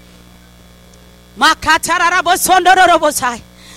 Makatarabosondorobosai.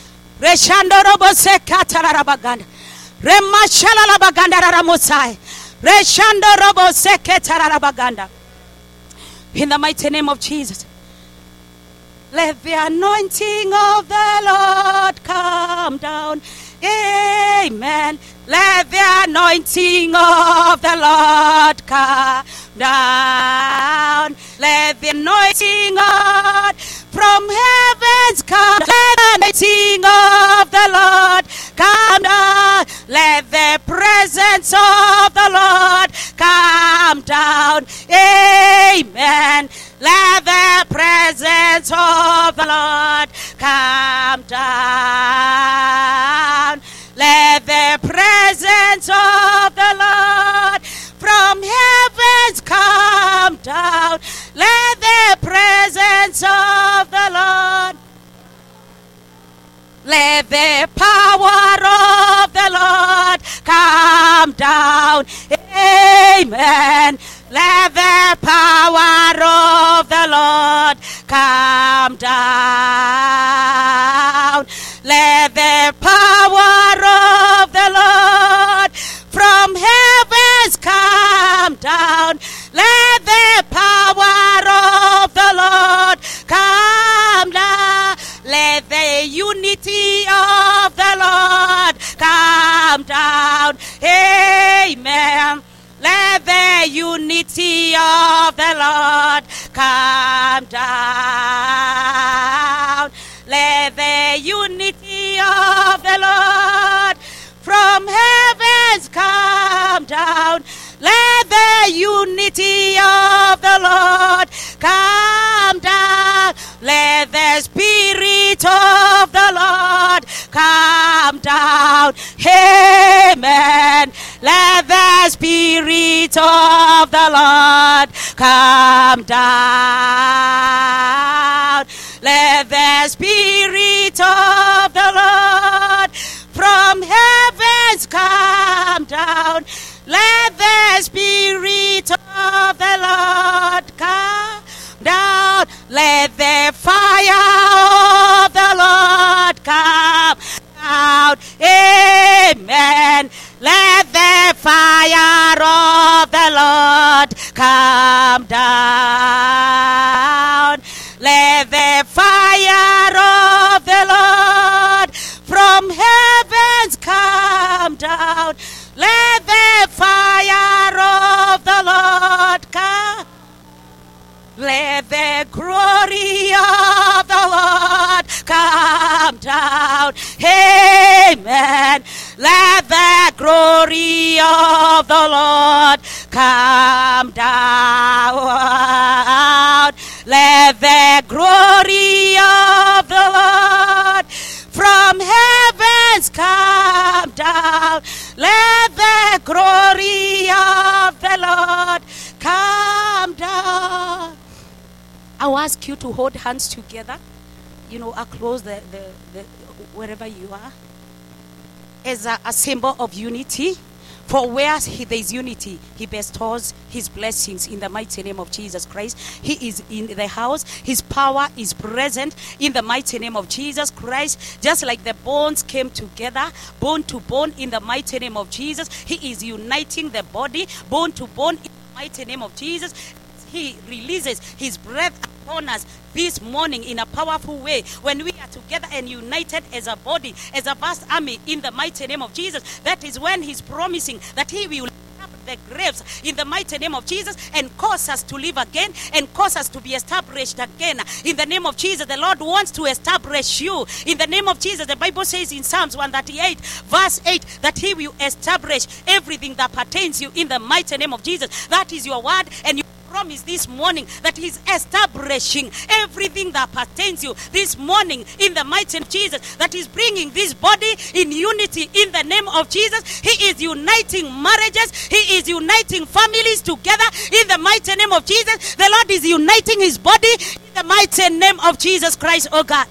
Reshandorobosekatarabarabaganda. Remashala baganda raramosai. Reshando robo seketara baganda. In the mighty name of Jesus. Let the anointing of the Lord come down. Amen. Let the anointing of the Lord come down. Let the anointing of from heavens come. Let the anointing of the Lord come down. Let the presence of the Lord come down. Amen. Let the presence of the Lord come down. Let the presence of the Lord from heavens come down. Let the presence of the Lord. Let the power of the Lord come down. Amen. Let the power of the Lord come down. Let the power of the Lord from heavens come down. Let the power of the Lord come down. Let the unity of the Lord come down. Amen. Let the unity of the Lord come down. Let the unity of the Lord from heavens come down. Let the unity of the Lord come down. Let the Spirit of the Lord come down. Amen. Let the Spirit of the Lord come down. Let the Spirit of the Lord from heavens come down. Let the Spirit of the Lord come down. Let the fire of the Lord come down. Amen. Let the fire of the Lord come down. Let the fire of the Lord from heavens come down. Let the fire of the Lord come. Let the glory of the Lord come down. Amen. Let the glory of the Lord come down. Let the glory of the Lord from heavens come down. Let the glory of the Lord come down. I'll ask you to hold hands together, across the wherever you are, as a symbol of unity. For where there is unity, he bestows his blessings in the mighty name of Jesus Christ. He is in the house. His power is present in the mighty name of Jesus Christ. Just like the bones came together, bone to bone, in the mighty name of Jesus. He is uniting the body, bone to bone, in the mighty name of Jesus. He releases his breath upon us this morning in a powerful way when we are together and united as a body, as a vast army, in the mighty name of Jesus. That is when he's promising that he will lift up the graves in the mighty name of Jesus and cause us to live again and cause us to be established again in the name of Jesus. The Lord wants to establish you in the name of Jesus. The Bible says in Psalms 138 verse 8 that he will establish everything that pertains you in the mighty name of Jesus. That is your word, and you promise this morning that he's establishing everything that pertains you this morning in the mighty name of Jesus, that is bringing this body in unity in the name of Jesus. He is uniting marriages. He is uniting families together in the mighty name of Jesus. The Lord is uniting his body in the mighty name of Jesus Christ, oh God.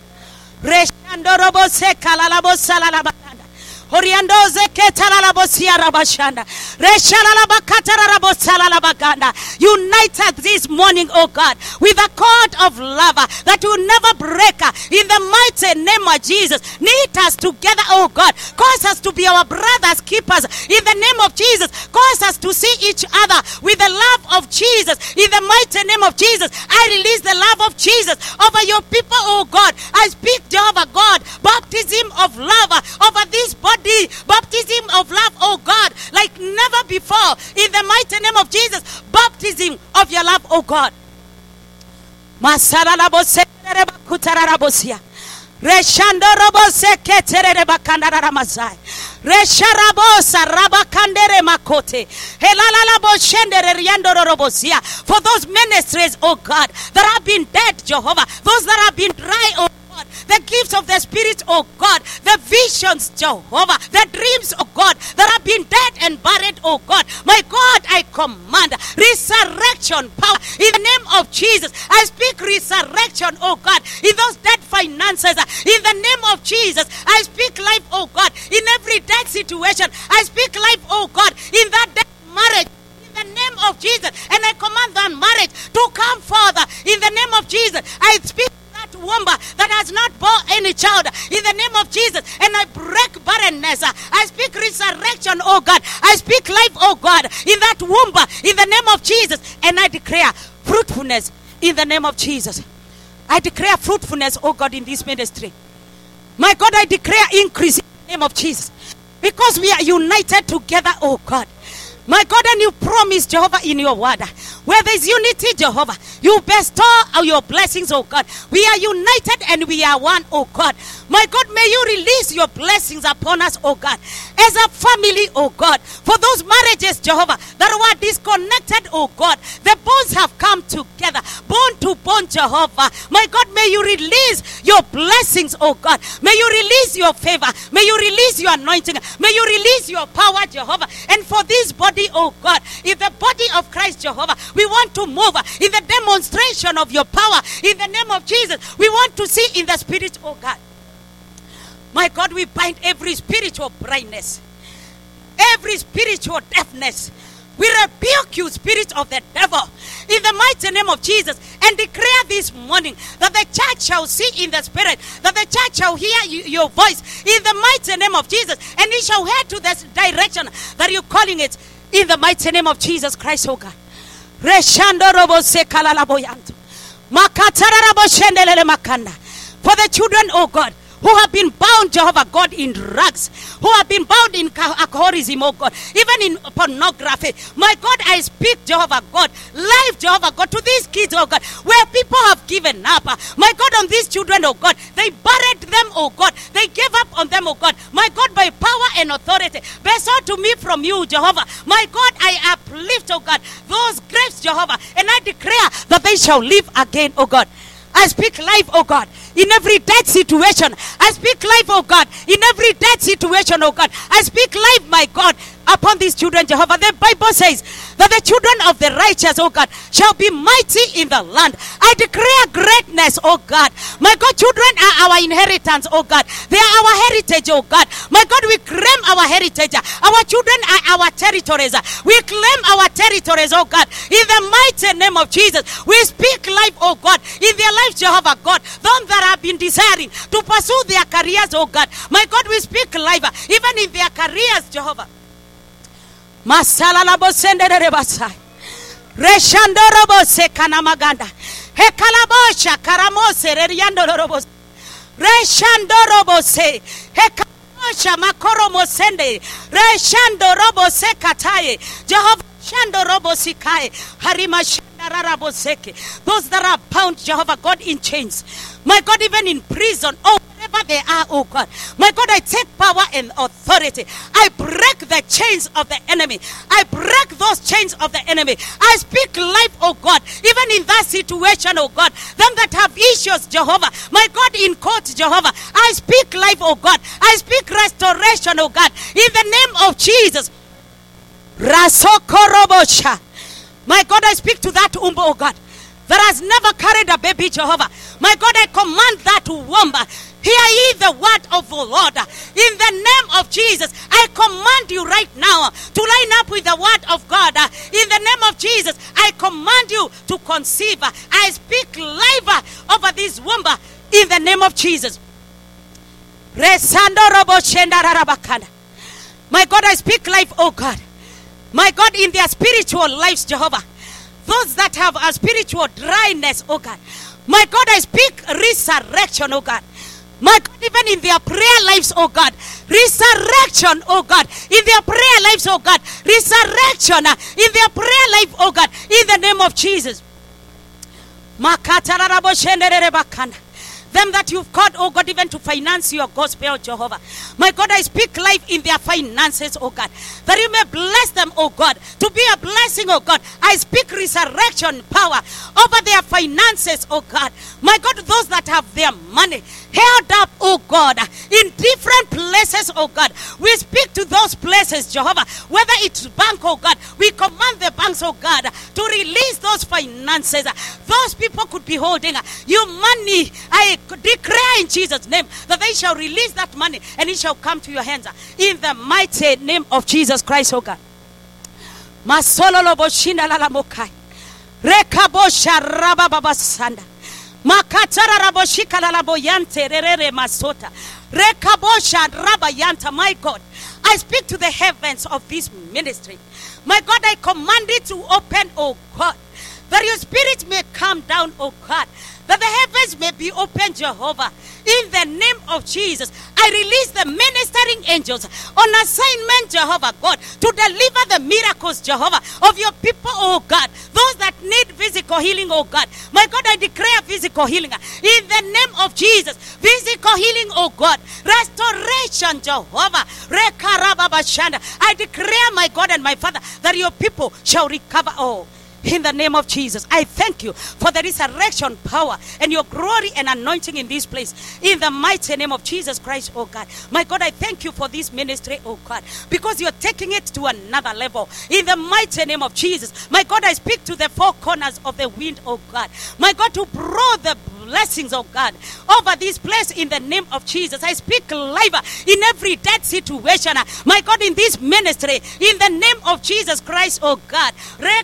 Oriandoze ketalalabosia rabashanda. Reshalalabakatarabosalabalabaganda. United this morning, oh God, with a cord of love that will never break. In the mighty name of Jesus, knit us together, oh God. Cause us to be our brothers' keepers. In the name of Jesus, cause us to see each other with the love of Jesus. In the mighty name of Jesus, I release the love of Jesus over your people, oh God. I speak, Jehovah God, baptism of love over this body. Baptism of love, oh God, like never before. In the mighty name of Jesus, baptism of your love, oh God. Reshando robose ketere bakandara ramazai. Resharabosa rabakandere makote. Helala boshendere riando robosia. For those ministries, oh God, that have been dead, Jehovah, those that have been dry, oh God, the gifts of the Spirit, oh God, the visions, Jehovah, the dreams, oh God, that have been dead and buried, oh God. My God, I command resurrection power in the name of Jesus. I speak resurrection, oh God, in those dead finances. In the name of Jesus, I speak life, oh God, in every dead situation. I speak life, oh God, in that dead marriage. In the name of Jesus, and I command that marriage to come further. In the name of Jesus, I speak womb that has not borne any child in the name of Jesus, and I break barrenness. I speak resurrection, oh God. I speak life, oh God, in that womb in the name of Jesus, and I declare fruitfulness in the name of Jesus. I declare fruitfulness, oh God, in this ministry. My God, I declare increase in the name of Jesus, because we are united together, oh God. My God, and you promise, Jehovah, in your word, where there is unity, Jehovah, You bestow your blessings, oh God. We are united and we are one, oh God. My God, may you release your blessings upon us, oh God. As a family, oh God. For those marriages, Jehovah, that were disconnected, oh God. The bones have come together, bone to bone, Jehovah. My God, may you release your blessings, oh God. May you release your favor. May you release your anointing. May you release your power, Jehovah. And for this body, oh God, in the body of Christ, Jehovah, we want to move in the demonstration of your power. In the name of Jesus, we want to see in the spirit, oh God. My God, we bind every spiritual blindness, every spiritual deafness. We rebuke you, spirit of the devil, in the mighty name of Jesus, and declare this morning that the church shall see in the spirit, that the church shall hear your voice in the mighty name of Jesus, and it shall head to the direction that you're calling it in the mighty name of Jesus Christ, oh God. For the children, oh God, who have been bound, Jehovah God, in drugs, who have been bound in alcoholism, oh God, even in pornography. My God, I speak, Jehovah God, life, Jehovah God, to these kids, oh God, where people have given up. My God, on these children, oh God, they buried them, oh God, they gave up on them, oh God. My God, by power and authority, bestow to me from you, Jehovah. My God, I uplift, oh God, those graves, Jehovah, and I declare that they shall live again, oh God. I speak life, oh God, in every dead situation. I speak life, oh God, in every dead situation, oh God. I speak life, my God, upon these children, Jehovah. The Bible says that the children of the righteous, oh God, shall be mighty in the land. I declare greatness, oh God. My God, children are our inheritance, oh God. They are our heritage, oh God. My God, we claim our heritage. Our children are our territories. We claim our territories, oh God. In the mighty name of Jesus, we speak life, oh God, in their lives, Jehovah God. Those that have been desiring to pursue their careers, oh God. My God, we speak life, even in their careers, Jehovah. Masala la bosende de basai. Reshandoro bose kanamaganda. Hekalabosha karamose reriando robos. Reshandoro bose. Hekalabosha makoro mosende. Reshandoro bose kataye. Jehovah shando robosikaye. Harima shandarara boseke. Those that are bound, Jehovah God, in chains. My God, even in prison, oh, wherever they are, oh God. My God, I take power and authority. I break the chains of the enemy. I break those chains of the enemy. I speak life, oh God, even in that situation, oh God. Them that have issues, Jehovah. My God, in court, Jehovah. I speak life, oh God. I speak restoration, oh God. In the name of Jesus. Rasokorobosha. My God, I speak to that womb, oh God, that has never carried a baby, Jehovah. My God, I command that womb. Hear ye the word of the Lord. In the name of Jesus, I command you right now to line up with the word of God. In the name of Jesus, I command you to conceive. I speak life over this womb in the name of Jesus. My God, I speak life, oh God. My God, in their spiritual lives, Jehovah. Those that have a spiritual dryness, oh God. My God, I speak resurrection, oh God. My God, even in their prayer lives, oh God. Resurrection, oh God. In their prayer lives, oh God. Resurrection in their prayer life, oh God. In the name of Jesus. Them that you've called, oh God, even to finance your gospel, Jehovah. My God, I speak life in their finances, oh God. That you may bless them, oh God. To be a blessing, oh God. I speak resurrection power over their finances, oh God. My God, those that have their money held up, oh God, in different places, oh God. We speak to those places, Jehovah. Whether it's bank, oh God. We command the banks, oh God, to release those finances. Those people could be holding your money. I declare in Jesus' name that they shall release that money and it shall come to your hands in the mighty name of Jesus Christ, oh God. Masololo boshinda la mokai. Rekabosha rabababasanda. Makatara raboshika la boyante rerere masota. Rekabosha rabayanta. My God, I speak to the heavens of this ministry. My God, I command it to open, oh God, that your spirit may come down, oh God. That the heavens may be open, Jehovah. In the name of Jesus, I release the ministering angels on assignment, Jehovah God, to deliver the miracles, Jehovah, of your people, oh God. Those that need physical physical healing, oh God. My God, I declare physical healing in the name of Jesus. Physical healing, oh God. Restoration, Jehovah. I declare, my God and my Father, that your people shall recover all. In the name of Jesus, I thank you for the resurrection power and your glory and anointing in this place. In the mighty name of Jesus Christ, oh God. My God, I thank you for this ministry, oh God, because you're taking it to another level. In the mighty name of Jesus, my God, I speak to the four corners of the wind, oh God. My God, to blow the blessings of God over this place in the name of Jesus. I speak life in every dead situation, my God, in this ministry in the name of Jesus Christ, oh God.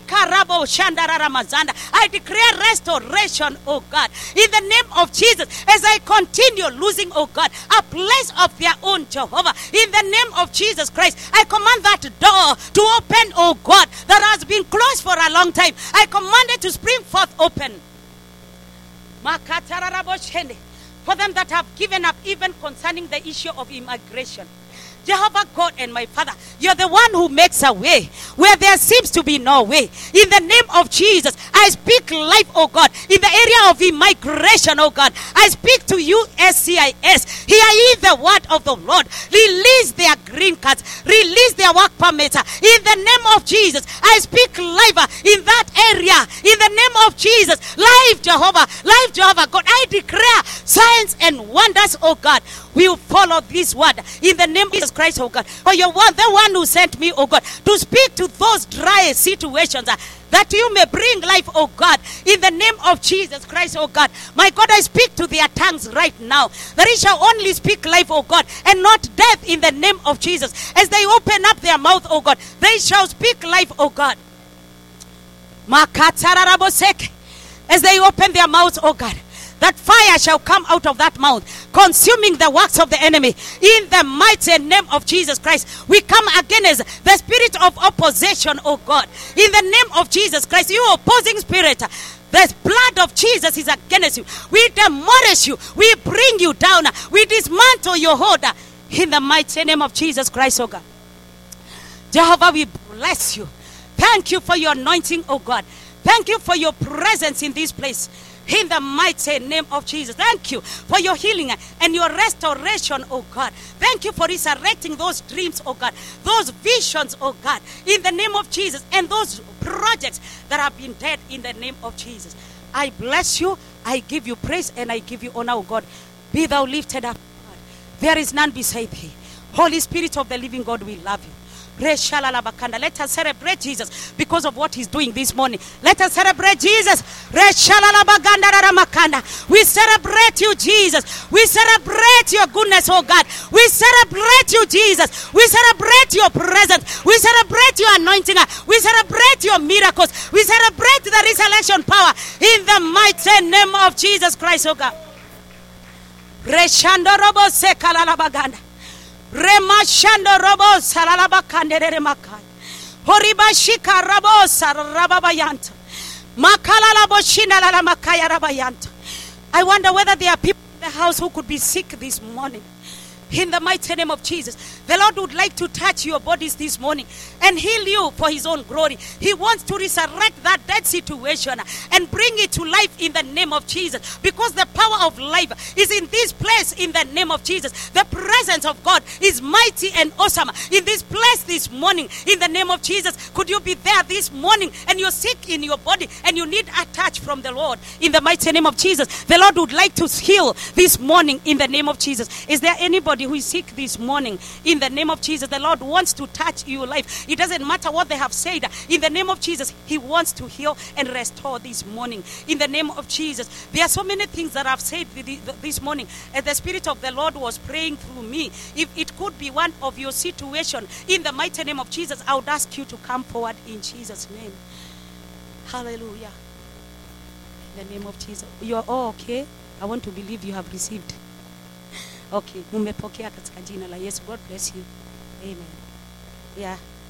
I declare restoration, oh God, in the name of Jesus, as I continue losing, oh God, a place of their own, Jehovah. In the name of Jesus Christ, I command that door to open, oh God, that has been closed for a long time. I command it to spring forth open. For them that have given up even concerning the issue of immigration. Jehovah God and my Father, you're the one who makes a way where there seems to be no way. In the name of Jesus, I speak life, oh God, in the area of immigration, oh God. I speak to you, SCIS. Hear ye the word of the Lord. Release their green cards. Release their work permits. In the name of Jesus, I speak life in that area. In the name of Jesus, life, Jehovah. Life, Jehovah God. I declare signs and wonders, oh God. We will follow this word in the name of Jesus Christ, oh God. For your word, the one who sent me, oh God, to speak to those dry situations, that you may bring life, oh God, in the name of Jesus Christ, oh God. My God, I speak to their tongues right now, that it shall only speak life, oh God, and not death in the name of Jesus. As they open up their mouth, oh God, they shall speak life, oh God. As they open their mouths, oh God, that fire shall come out of that mouth, consuming the works of the enemy. In the mighty name of Jesus Christ, we come against the spirit of opposition, oh God. In the name of Jesus Christ, you opposing spirit, the blood of Jesus is against you. We demolish you. We bring you down. We dismantle your hold. In the mighty name of Jesus Christ, oh God. Jehovah, we bless you. Thank you for your anointing, oh God. Thank you for your presence in this place. In the mighty name of Jesus. Thank you for your healing and your restoration, oh God. Thank you for resurrecting those dreams, oh God. Those visions, oh God. In the name of Jesus. And those projects that have been dead in the name of Jesus. I bless you. I give you praise and I give you honor, oh God. Be thou lifted up, God. There is none beside thee. Holy Spirit of the living God, we love you. Let us celebrate Jesus because of what he's doing this morning. Let us celebrate Jesus. We celebrate you, Jesus. We celebrate your goodness, oh God. We celebrate you, Jesus. We celebrate your presence. We celebrate your anointing. We celebrate your miracles. We celebrate the resurrection power in the mighty name of Jesus Christ, oh God. Remashando robo saralaba kandere makai. Horibashika rabo sarababayanta. Makala la boshina la makaya rabayanta. I wonder whether there are people in the house who could be sick this morning. In the mighty name of Jesus, the Lord would like to touch your bodies this morning and heal you for his own glory. He wants to resurrect that dead situation and bring it to life in the name of Jesus, because the power of life is in this place in the name of Jesus. The presence of God is mighty and awesome in this place this morning in the name of Jesus. Could you be there this morning and you're sick in your body and you need a touch from the Lord in the mighty name of Jesus? The Lord would like to heal this morning in the name of Jesus. Is there anybody who is sick this morning in the name of Jesus? The Lord wants to touch your life. It doesn't matter what they have said. In the name of Jesus, he wants to heal and restore this morning in the name of Jesus. There are so many things that I've said this morning, and the Spirit of the Lord was praying through me. If it could be one of your situation, in the mighty name of Jesus, I would ask you to come forward in Jesus' name. Hallelujah. In the name of Jesus. You're all okay? I want to believe you have received. Okay, mumepokea katika jina la Yesu. God bless you. Amen. Yeah.